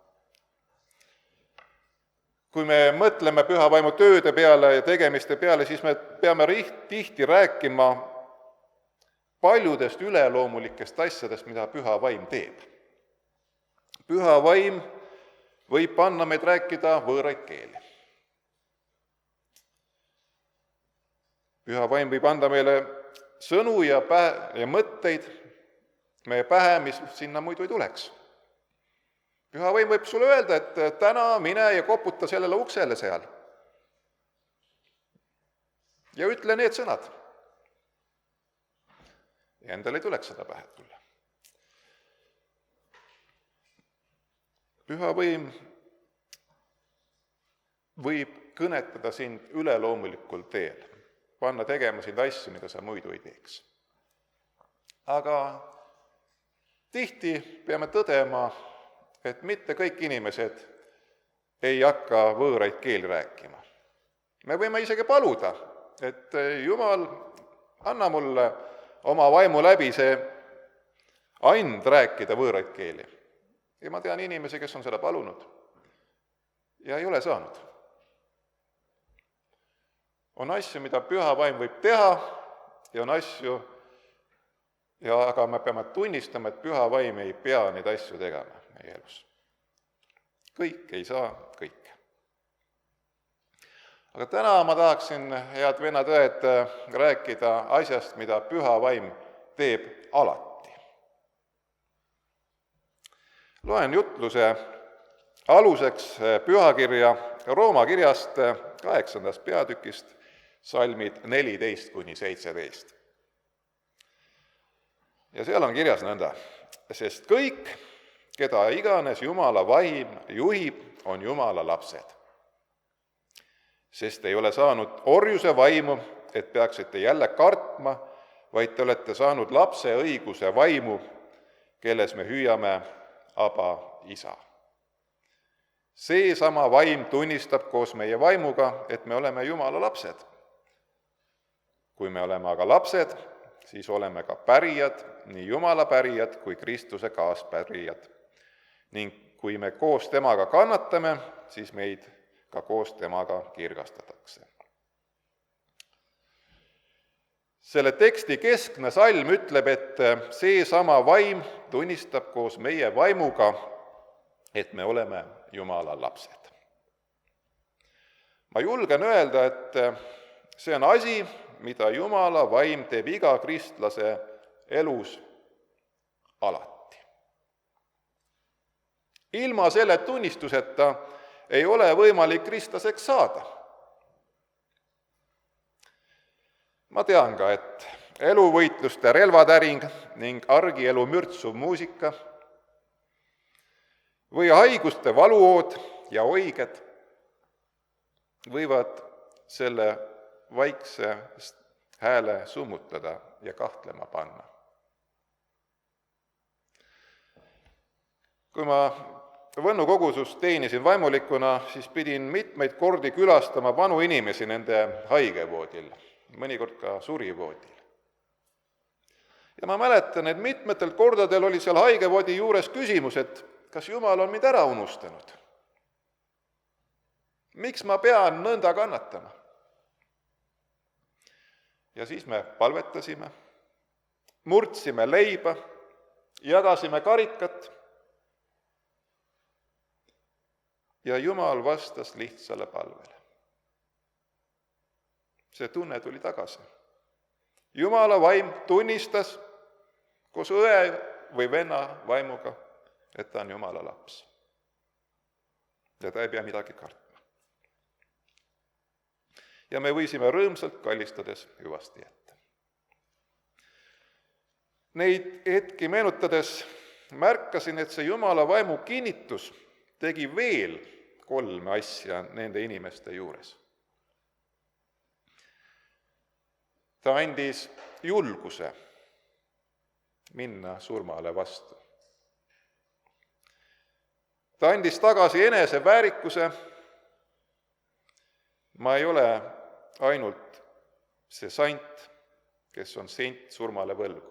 kui me mõtleme püha vaimu tööde peale ja tegemiste peale, siis me peame tihti rääkima paljudest üleloomulikest asjadest, mida püha vaim teeb. Püha vaim võib panna meid rääkida võõraid keeli. Püha vaim võib anda meile sõnu ja mõtteid meie pähe, mis sinna muidu ei tuleks. Püha vaim võib sulle öelda, et täna mine ja koputa sellele uksele seal. Ja ütle need sõnad. Ja endal ei tuleks seda pähe tulla. Püha vaim võib kõnetada sind üleloomulikul teel, panna tegema sind asju, mida sa muidu ei teeks. Aga tihti peame tõdema, et mitte kõik inimesed ei hakka võõraid keeli rääkima. Me võime isegi paluda, et Jumal, anna mulle oma vaimu läbi see and rääkida võõraid keeli. Ja ma tean inimesi, kes on seda palunud ja ei ole saanud. On asju, mida püha vaim võib teha ja on asju, aga me peame tunnistama, et püha vaim ei pea neid asju tegema meie elus. Kõik ei saa kõike. Aga täna ma tahaksin, head vennad-õed, rääkida asjast, mida püha vaim teeb alati. Loen jutluse aluseks pühakirja Rooma kirjast 8. peatükist, salmid 14-17. Ja seal on kirjas nõnda, sest kõik, keda iganes Jumala vaim juhib, on Jumala lapsed. Sest ei ole saanud orjuse vaimu, et peaksite jälle kartma, vaid te olete saanud lapse õiguse vaimu, kelles me hüüame Aba, isa. Seesama vaim tunnistab koos meie vaimuga, et me oleme Jumala lapsed. Kui me oleme aga lapsed, siis oleme ka pärijad, nii Jumala pärijad kui Kristuse kaaspärijad. Ning kui me koos temaga kannatame, siis meid ka koos temaga kirgastatakse. Selle teksti keskne salm ütleb, et seesama vaim tunnistab koos meie vaimuga, et me oleme Jumala lapsed. ma julgen öelda, et see on asi, mida Jumala vaim teeb iga kristlase elus alati. Ilma selle tunnistuseta ei ole võimalik kristlaseks saada. Ma tean ka, et eluvõitluste relvatäring ning argielu mürtsuv muusika või haiguste valuood ja oiged võivad selle vaikse hääle summutada ja kahtlema panna. Kui ma Võnnu kogusus teenisin vaimulikuna, siis pidin mitmeid kordi külastama vanu inimesi nende haigevoodil, mõnikord ka surivoodil. Ja ma mäletan, et mitmetel kordadel oli seal haigevoodi juures küsimus, et kas Jumal on mind ära unustanud? Miks ma pean nõnda kannatama? Ja siis me palvetasime, murdsime leiba, jagasime karikat ja Jumal vastas lihtsale palvele. See tunne tuli tagasi. Jumala vaim tunnistas koos õe või venna vaimuga, et ta on Jumala laps. Ja ta ei pea midagi kartma. Ja me võisime rõõmsalt kallistades hüvasti jätta. Neid hetki meenutades märkasin, et see Jumala vaimu kinnitus tegi veel 3 asja nende inimeste juures. Ta andis julguse minna surmale vastu. Ta andis tagasi enese väärikuse. Ma ei ole ainult see sant, kes on sent surmale võlgu.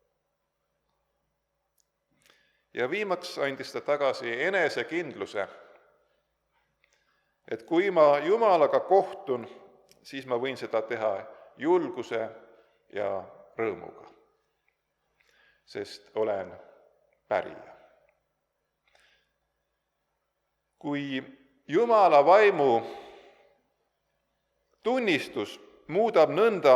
Ja viimaks andis ta tagasi enesekindluse, et kui ma Jumalaga kohtun, siis ma võin seda teha julguse ja rõõmuga, sest olen pärija. Kui Jumala vaimu tunnistus muudab nõnda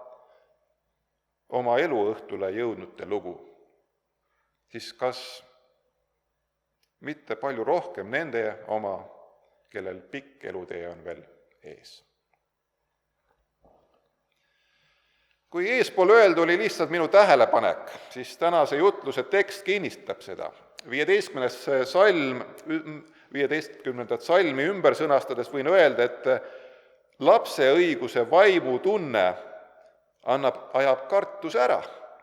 oma eluõhtule jõudnute lugu, siis kas mitte palju rohkem nende oma, kellel pikk elutee on veel ees. Kui eespool öeldu oli lihtsalt minu tähelepanek, siis tänase jutluse tekst kinnitab seda. 15. salmi ümber sõnastades võin öelda, et lapse õiguse vaimu tunne ajab kartuse ära.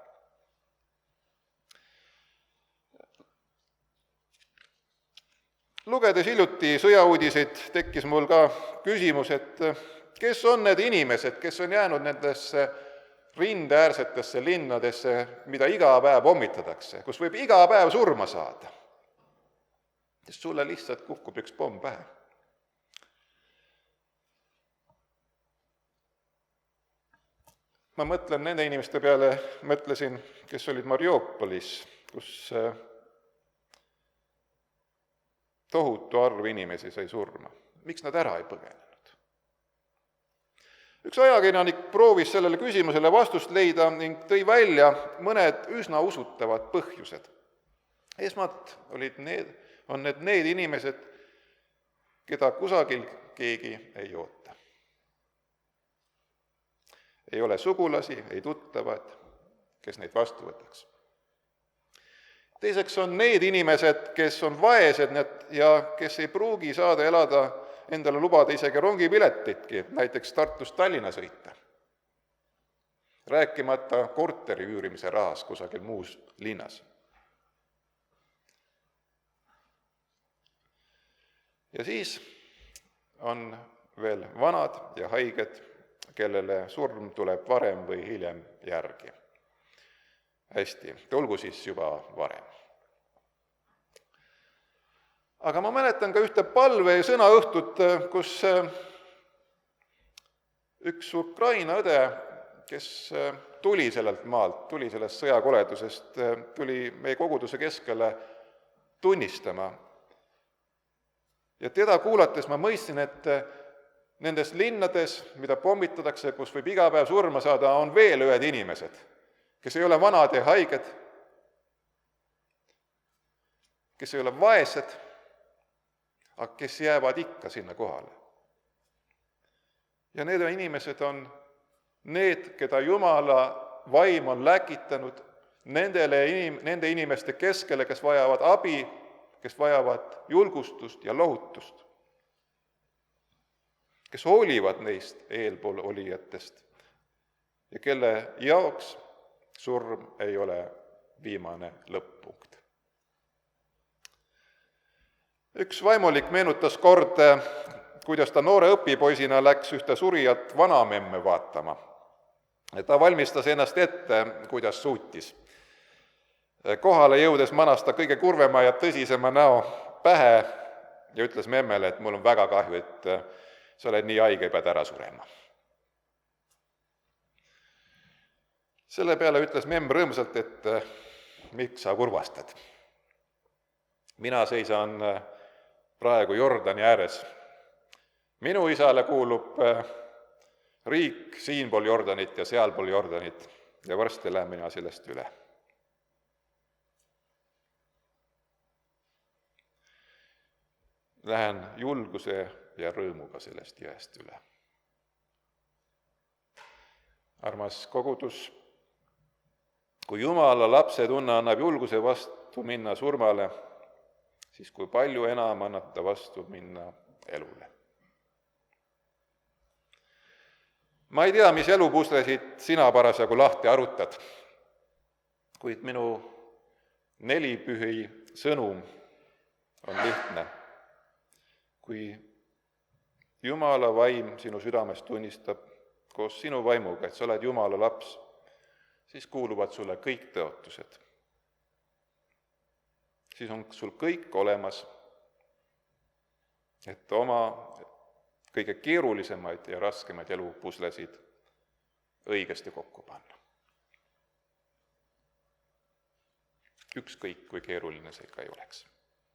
Lugedes hiljuti sõjauudiseid, tekkis mul ka küsimus, et kes on need inimesed, kes on jäänud nendesse rindeäärsetesse linnadesse, mida iga päev pommitatakse, kus võib iga päev surma saada. Sest sulle lihtsalt kukub üks pomm pähe. Ma mõtlen nende inimeste peale, mõtlesin, kes olid Mariupolis, kus tohutu arv inimesi sai surma. Miks nad ära ei põgenenud? Üks ajakirjanik proovis sellele küsimusele vastust leida ning tõi välja mõned üsna usutavad põhjused. Esmalt on need inimesed, keda kusagil keegi ei oota. Ei ole sugulasi, ei tuttavad, kes neid vastu võtaks. Teiseks on need inimesed, kes on vaesed ja kes ei pruugi saada elada, endale lubada isegi rongipiletitki, näiteks Tartust Tallinna sõita. Rääkimata korteri üürimise rahas kusagil muus linnas. Ja siis on veel vanad ja haiged, kellele surm tuleb varem või hiljem järgi. Hästi, olgu siis juba varem. Aga ma mäletan ka ühte palve ja sõnaõhtut, kus üks Ukraina õde, kes tuli sellelt maalt, tuli sellest sõjakoledusest, tuli meie koguduse keskele tunnistama. Ja teda kuulates ma mõistsin, et nendes linnades, mida pommitatakse, kus võib iga päev surma saada, on veel ühed inimesed, kes ei ole vanad ja haiged, kes ei ole vaesed, aga kes jäävad ikka sinna kohale. Ja need inimesed on need, keda Jumala vaim on läkitanud nende inimeste keskele, kes vajavad abi, kes vajavad julgustust ja lohutust, kes hoolivad neist eelpool olijatest ja kelle jaoks surm ei ole viimane lõpp-punkt. Üks vaimulik meenutas kord, kuidas ta noore õpipoisina läks ühte surijat vanamemme vaatama. Ta valmistas ennast ette, kuidas suutis. Kohale jõudes manas ta kõige kurvema ja tõsisema näo pähe ja ütles memmele, et mul on väga kahju, et sa oled nii haige, pead ära surema. Selle peale ütles memm rõõmsalt, et miks sa kurvastad. Mina seisan praegu Jordani ääres. Minu isale kuulub riik siinpool Jordanit ja sealpool Jordanit ja varsti lähen mina sellest üle. Lähen julguse ja rõõmuga sellest jõest üle. Armas kogudus, kui Jumala lapse tunne annab julguse vastu minna surmale, siis kui palju enam annab ta vastu minna elule. Ma ei tea, mis elupuslesid sina parasjagu lahti arutad, kuid minu nelipühi sõnum on lihtne. Kui Jumala vaim sinu südames tunnistab koos sinu vaimuga, et sa oled Jumala laps, siis kuuluvad sulle kõik tõotused. Siis on sul kõik olemas, et oma kõige keerulisemaid ja raskemaid elupuslesid õigesti kokku panna. Ükskõik, kui keeruline see ikka ei oleks.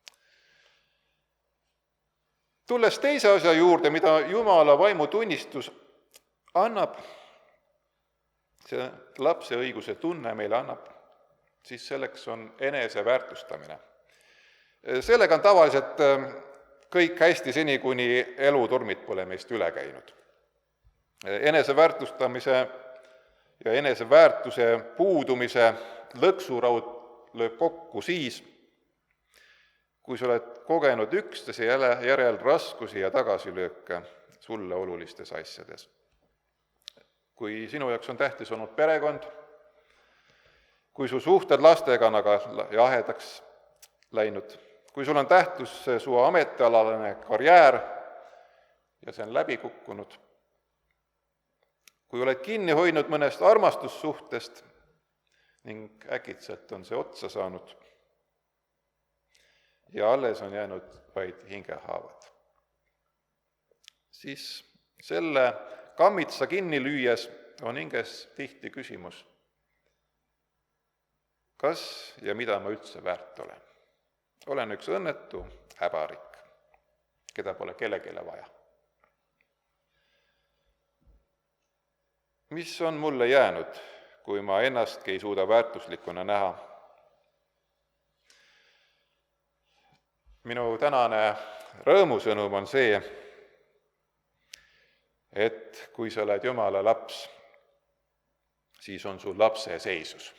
Tulles teise asja juurde, mida Jumala vaimu tunnistus annab, see lapse õiguse tunne meile annab, siis selleks on enese väärtustamine. Sellega on tavaliselt kõik hästi seni, kuni eluturmid pole meist üle käinud. Enese väärtustamise ja enese väärtuse puudumise lõksuraud lööb kokku siis, kui sa oled kogenud üksteise järel raskusi ja tagasilööke sulle olulistes asjades. Kui sinu jaoks on tähtis olnud perekond, kui su suhted lastega on aga jahedaks läinud, kui sul on tähtis su ametialane karjäär ja see on läbi kukkunud, kui oled kinni hoidnud mõnest armastussuhtest ning äkitselt on see otsa saanud ja alles on jäänud vaid hingehaavad, siis selle kammitsa kinni lüües on hinges tihti küsimus, kas ja mida ma üldse väärt olen. Olen üks õnnetu häbarik, keda pole kellegile vaja. Mis on mulle jäänud, kui ma ennastki ei suuda väärtuslikuna näha? Minu tänane rõõmusõnum on see, et kui sa oled Jumala laps, siis on sul lapse seisus.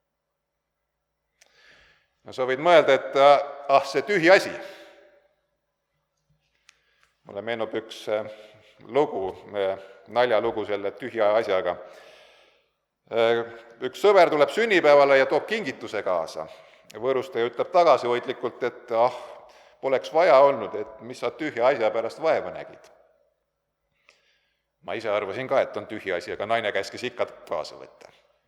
No sa võid mõelda, et see tühi asi. Mulle meenub üks lugu, naljalugu selle tühja asjaga. Üks sõber tuleb sünnipäevale ja toob kingituse kaasa. Võõrustaja ütleb tagasihoidlikult, et poleks vaja olnud, et mis sa tühja asja pärast vaeva nägid. Ma ise arvasin ka, et on tühi asi, aga naine käskis ikka kaasa võtta.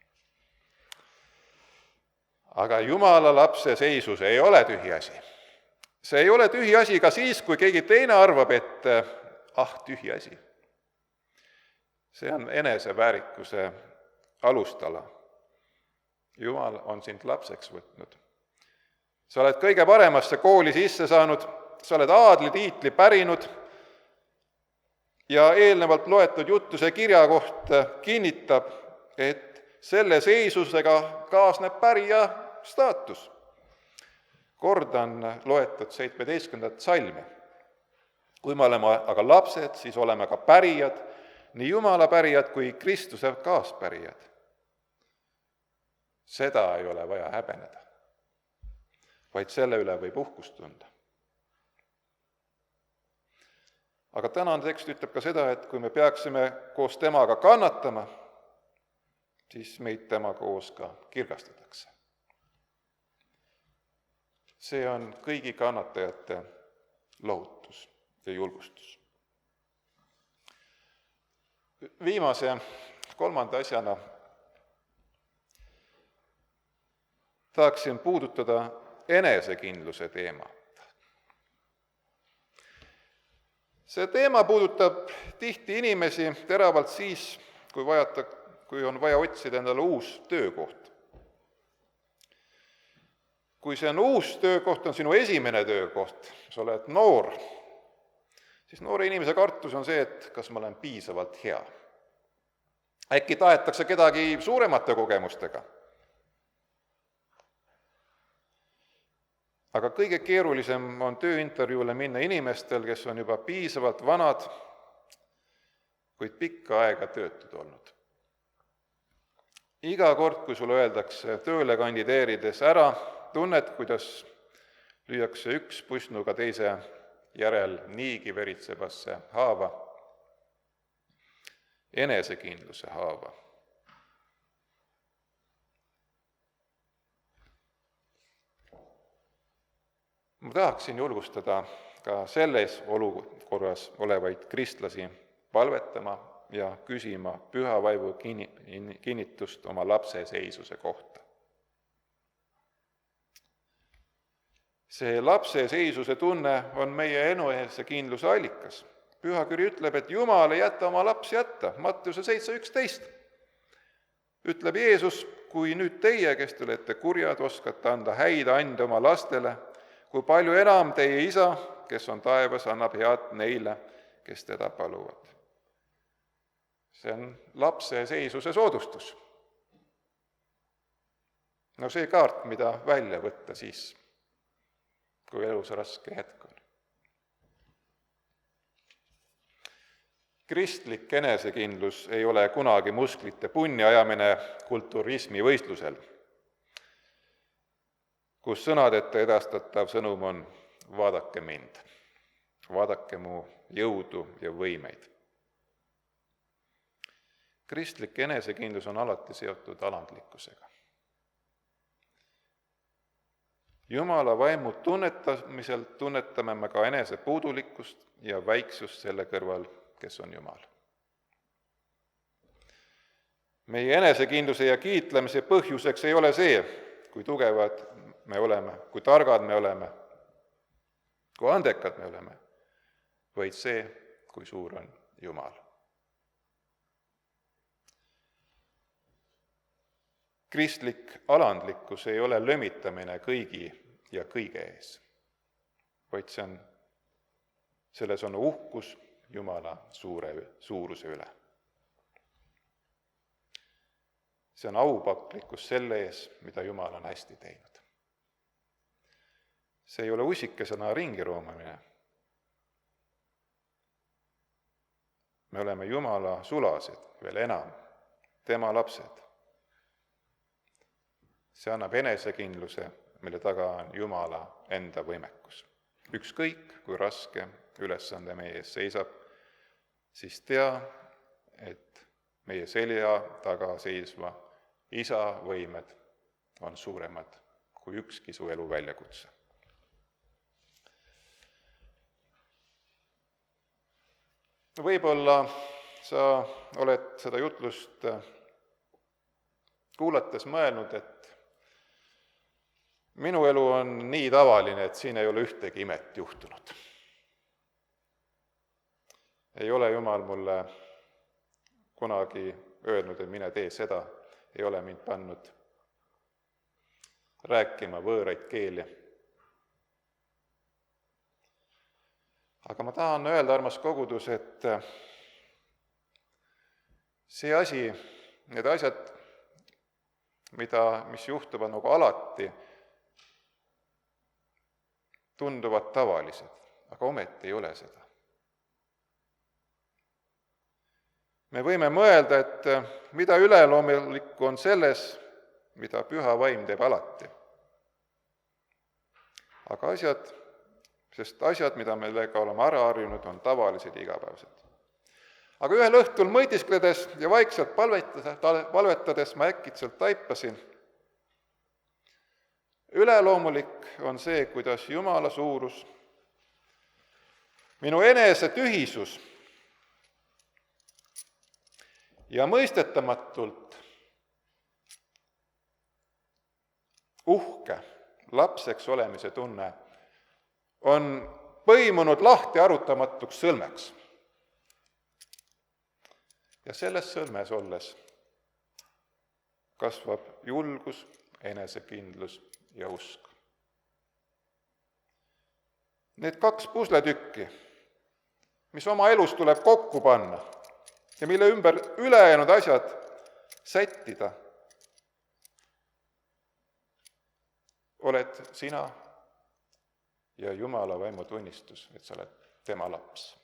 Aga Jumala lapse seisus ei ole tühi asi. See ei ole tühi asi ka siis, kui keegi teine arvab, et tühi asi. See on eneseväärikuse alustala. Jumal on sind lapseks võtnud. Sa oled kõige paremasse kooli sisse saanud, sa oled aadlitiitli pärinud, ja eelnevalt loetud jutluse kirja kohta kinnitab, et selle seisusega kaasneb pärija staatus. Kordan loetud 17. salmi. Kui me oleme aga lapsed, siis oleme ka pärijad, nii Jumala pärijad kui Kristuse kaaspärijad. Seda ei ole vaja häbeneda, vaid selle üle võib uhkust tunda. Aga tänane tekst ütleb ka seda, et kui me peaksime koos temaga kannatama, siis meid tema koos ka kirgastatakse. See on kõigi kannatajate lohutus ja julgustus. Viimase, 3. asjana tahaksin puudutada enesekindluse teemat. See teema puudutab tihti inimesi teravalt siis, kui on vaja otsida endale uus töökoht. Kui see on uus töökoht, on sinu esimene töökoht, sa oled noor, siis noore inimese kartus on see, et kas ma olen piisavalt hea. Äkki tahetakse kedagi suuremate kogemustega. Aga kõige keerulisem on tööintervjuule minna inimestel, kes on juba piisavalt vanad, kuid pikka aega töötud olnud. Iga kord, kui sulle öeldakse tööle kandideerides ära, tunned, kuidas lüüakse üks pussnuga teise järel niigi veritsevasse haava, enesekindluse haava. Ma tahaksin julgustada ka selles olukorras olevaid kristlasi palvetama ja küsima Püha Vaimu kinnitust oma lapse seisuse kohta. See lapse seisuse tunne on meie enesekindluse allikas. Pühakiri ütleb, et Jumal ei jäta oma lapsi jätta, Mattiuse 7:11. Ütleb Jeesus, kui nüüd teie, kes te olete kurjad, oskate anda häid ande oma lastele, kui palju enam teie isa, kes on taevas, annab head neile, kes teda paluvad. See on lapse seisuse soodustus. No see kaart, mida välja võtta siis, kui elus raske hetk on. Kristlik enesekindlus ei ole kunagi musklite punni ajamine kulturismi võistlusel, kus sõnadeta edastatav sõnum on vaadake mind, vaadake mu jõudu ja võimeid. Kristlik enesekindlus on alati seotud alandlikkusega. Jumala vaimu tunnetamisel tunnetame me ka enese puudulikkust ja väiksust selle kõrval, kes on Jumal. Meie enesekindluse ja kiitlemise põhjuseks ei ole see, kui tugevad me oleme, kui targad me oleme, kui andekad me oleme, vaid see, kui suur on Jumal. Kristlik alandlikkus ei ole lömitamine kõigi ja kõige ees, vaid selles on uhkus Jumala suuruse üle. See on aupaklikkus selle ees, mida Jumal on hästi teinud. See ei ole usikesena ringi roomamine. Me oleme Jumala sulased, veel enam, tema lapsed. See annab enesekindluse, mille taga on Jumala enda võimekus. Ükskõik, kui raske ülesande meie ees seisab, siis tea, et meie selja taga seisva isa võimed on suuremad kui ükski su elu väljakutse. Võib-olla sa oled seda jutlust kuulates mõelnud, et minu elu on nii tavaline, et siin ei ole ühtegi imet juhtunud. Ei ole Jumal mulle kunagi öelnud, et mine tee seda, ei ole mind pannud rääkima võõraid keeli. Aga ma tahan öelda, armas kogudus, et see asi, need asjad, mis juhtuvad nagu alati, tunduvad tavalised, aga ometi ei ole seda. Me võime mõelda, et mida üleloomulikku on selles, mida püha vaim teeb alati. Aga asjad, mida millega oleme ära harjunud, on tavalised ja igapäevased. Aga ühel õhtul mõtiskledes ja vaikselt palvetades ma äkitselt taipasin, üleloomulik on see, kuidas Jumala suurus, minu enese tühisus ja mõistetamatult uhke lapseks olemise tunne on põimunud lahti arutamatuks sõlmeks. Ja selles sõlmes olles kasvab julgus, enesekindlus ja usk. Need 2 pusletükki, mis oma elus tuleb kokku panna ja mille ümber ülejäänud asjad sättida, oled sina ja Jumala vaimu tunnistus, et sa oled tema laps.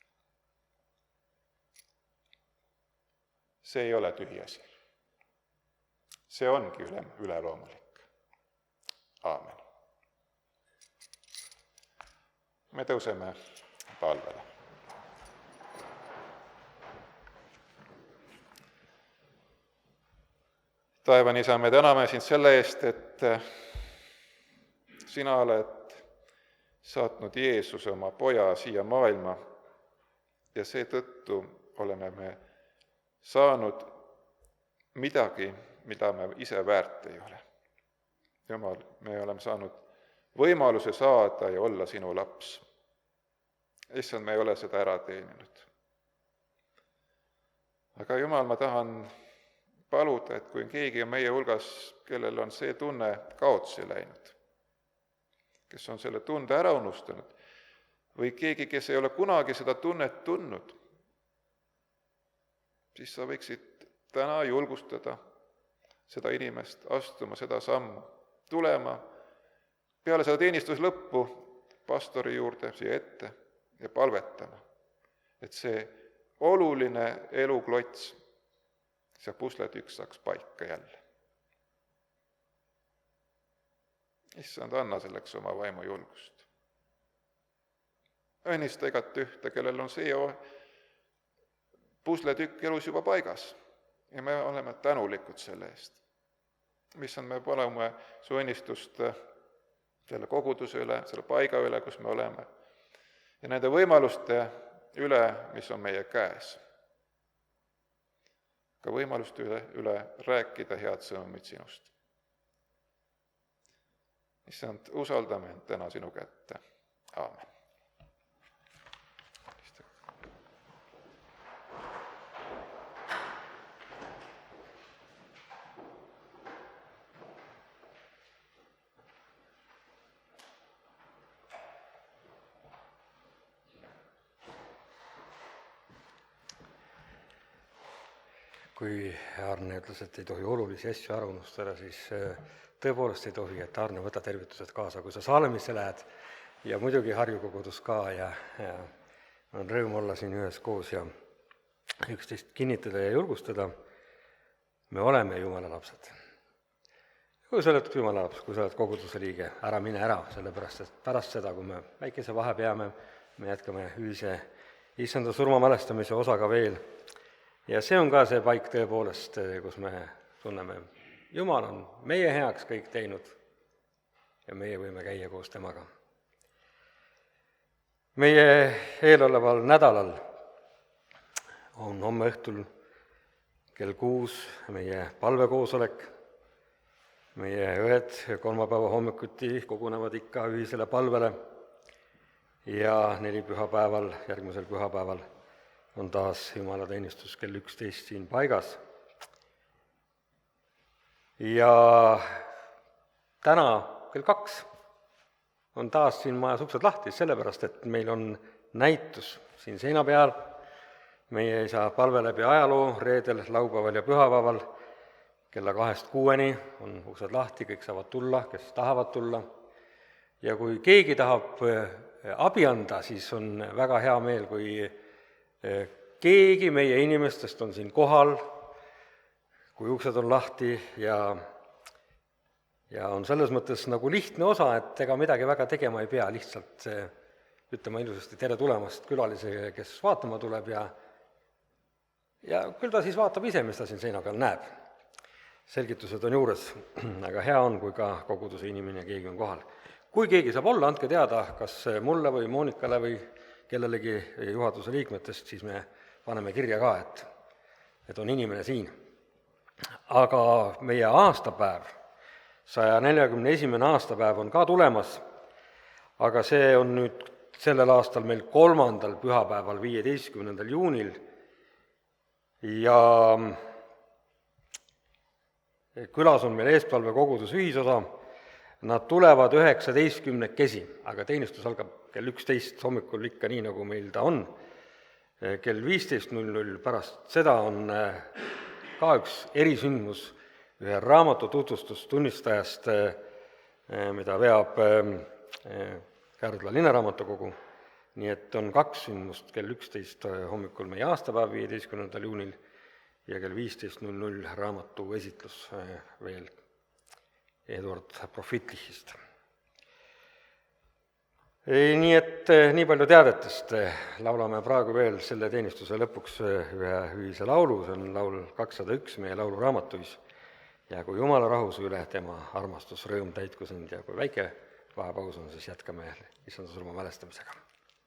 See ei ole tühiasi. See ongi üleloomulik. Aamen. Me tõuseme palvele. Taevane Isa, me täname sind selle eest, et sina oled saatnud Jeesuse, oma poja, siia maailma ja seetõttu oleme me saanud midagi, mida me ise väärt ei ole. Jumal, me oleme saanud võimaluse saada ja olla sinu laps. Issand, me ei ole seda ära teeninud. Aga Jumal, ma tahan paluda, et kui keegi on meie hulgas, kellel on see tunne kaotsi läinud, kes on selle tunde ära unustanud, või keegi, kes ei ole kunagi seda tunnet tundnud, siis sa võiksid täna julgustada seda inimest astuma seda sammu, tulema peale seda teenistuslõppu pastori juurde siia ette ja palvetama, et see oluline eluklots, see pusletükk saaks paika jälle. Issand, anna selleks oma vaimu julgust. Õnnista igat ühte, kellel on see pusletükk elus juba paigas ja me oleme tänulikud selle eest. Issand, me palume su õnnistust selle koguduse üle, selle paiga üle, kus me oleme, ja nende võimaluste üle, mis on meie käes. Ka võimaluste üle rääkida head sõnumid sinust. Issand, usaldame end täna sinu kätte. Aamen. Kui Arne ütles, et ei tohi olulisi asju ära unustada, siis tõepoolest ei tohi, et Arne, võta tervitused kaasa, kui sa Saalemisse lähed ja muidugi Harju kogudus ka ja on rõõm olla siin üheskoos ja üksteist kinnitada ja julgustada. Me oleme Jumala lapsed. Kui sa oled Jumala laps, kui sa oled koguduse liige, ära mine ära, sellepärast et pärast seda, kui me väikese vahe peame, me jätkame ühise issanda surma mälestamise osaga veel. Ja see on ka see paik tõepoolest, kus me tunneme, Jumal on meie heaks kõik teinud ja meie võime käia koos temaga. Meie eeloleval nädalal on homme õhtul kell 6 meie palvekoosolek. Meie õed kolmapäeva hommikuti kogunevad ikka ühisele palvele ja 4 pühapäeval, järgmisel pühapäeval on taas jumalateenistus kell 11 siin paigas. Ja täna kell 2 on taas siin majas uksed lahti, sellepärast et meil on näitus siin seina peal, meie isa palve läbi ajaloo reedel, laupäeval ja pühapäeval kella 2-6 on uksed lahti, kõik saavad tulla, kes tahavad tulla. Ja kui keegi tahab abi anda, siis on väga hea meel, kui keegi meie inimestest on siin kohal, kui uksed on lahti ja on selles mõttes nagu lihtne osa, et ega midagi väga tegema ei pea, lihtsalt ütlema ilusasti tere tulemast külalisele, kes vaatama tuleb ja küll ta siis vaatab ise, mis ta siin seina peal näeb. Selgitused on juures, aga hea on, kui ka koguduse inimene keegi on kohal. Kui keegi saab olla, andke teada, kas mulle või Monikale või kellelegi juhatuse liikmetest, siis me paneme kirja ka, et on inimene siin. Aga meie aastapäev, 141. aastapäev on ka tulemas, aga see on nüüd sellel aastal meil 3. pühapäeval, 15. juunil ja külas on meil Eestpalve koguduse ühisosa. Nad tulevad 19-kesi, aga teenistus algab kell 11 hommikul ikka nii, nagu meil ta on. Kell 15.00 pärast seda on ka üks erisündmus ühe raamatu tutvustustunnistajast, mida veab Kärdla linnaraamatukogu. Nii et on 2 sündmust, kell 11 hommikul meie aastapäev 15. juunil ja kell 15.00 raamatu esitlus veel Eduard Profitlichist. Nii et nii palju teadetest. Laulame praegu veel selle teenistuse lõpuks ühe ühise laulu, see on laul 201 meie lauluraamatuis. Ja kui Jumala rahus üle tema armastus, rõõm täitku sind ja kui väike vahepaus on, siis jätkame issanda surma mälestamisega.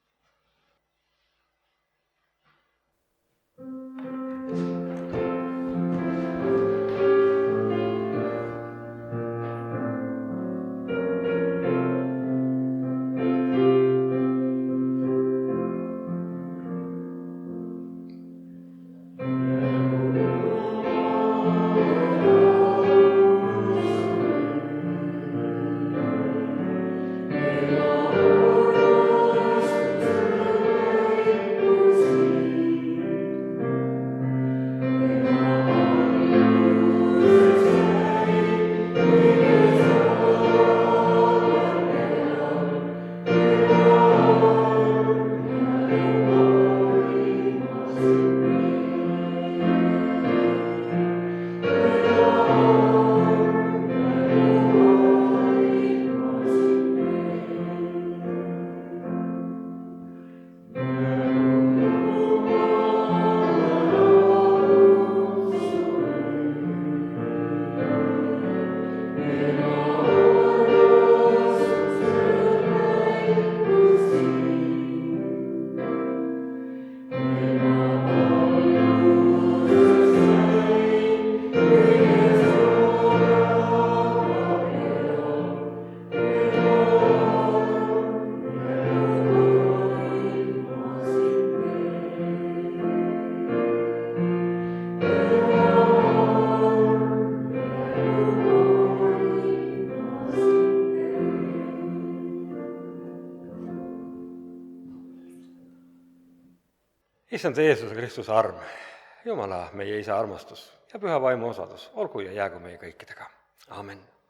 Issand Jeesuse Kristuse arm, Jumala meie isa armastus ja püha vaimu osadus olgu ja jäägu meie kõikidega. Amen.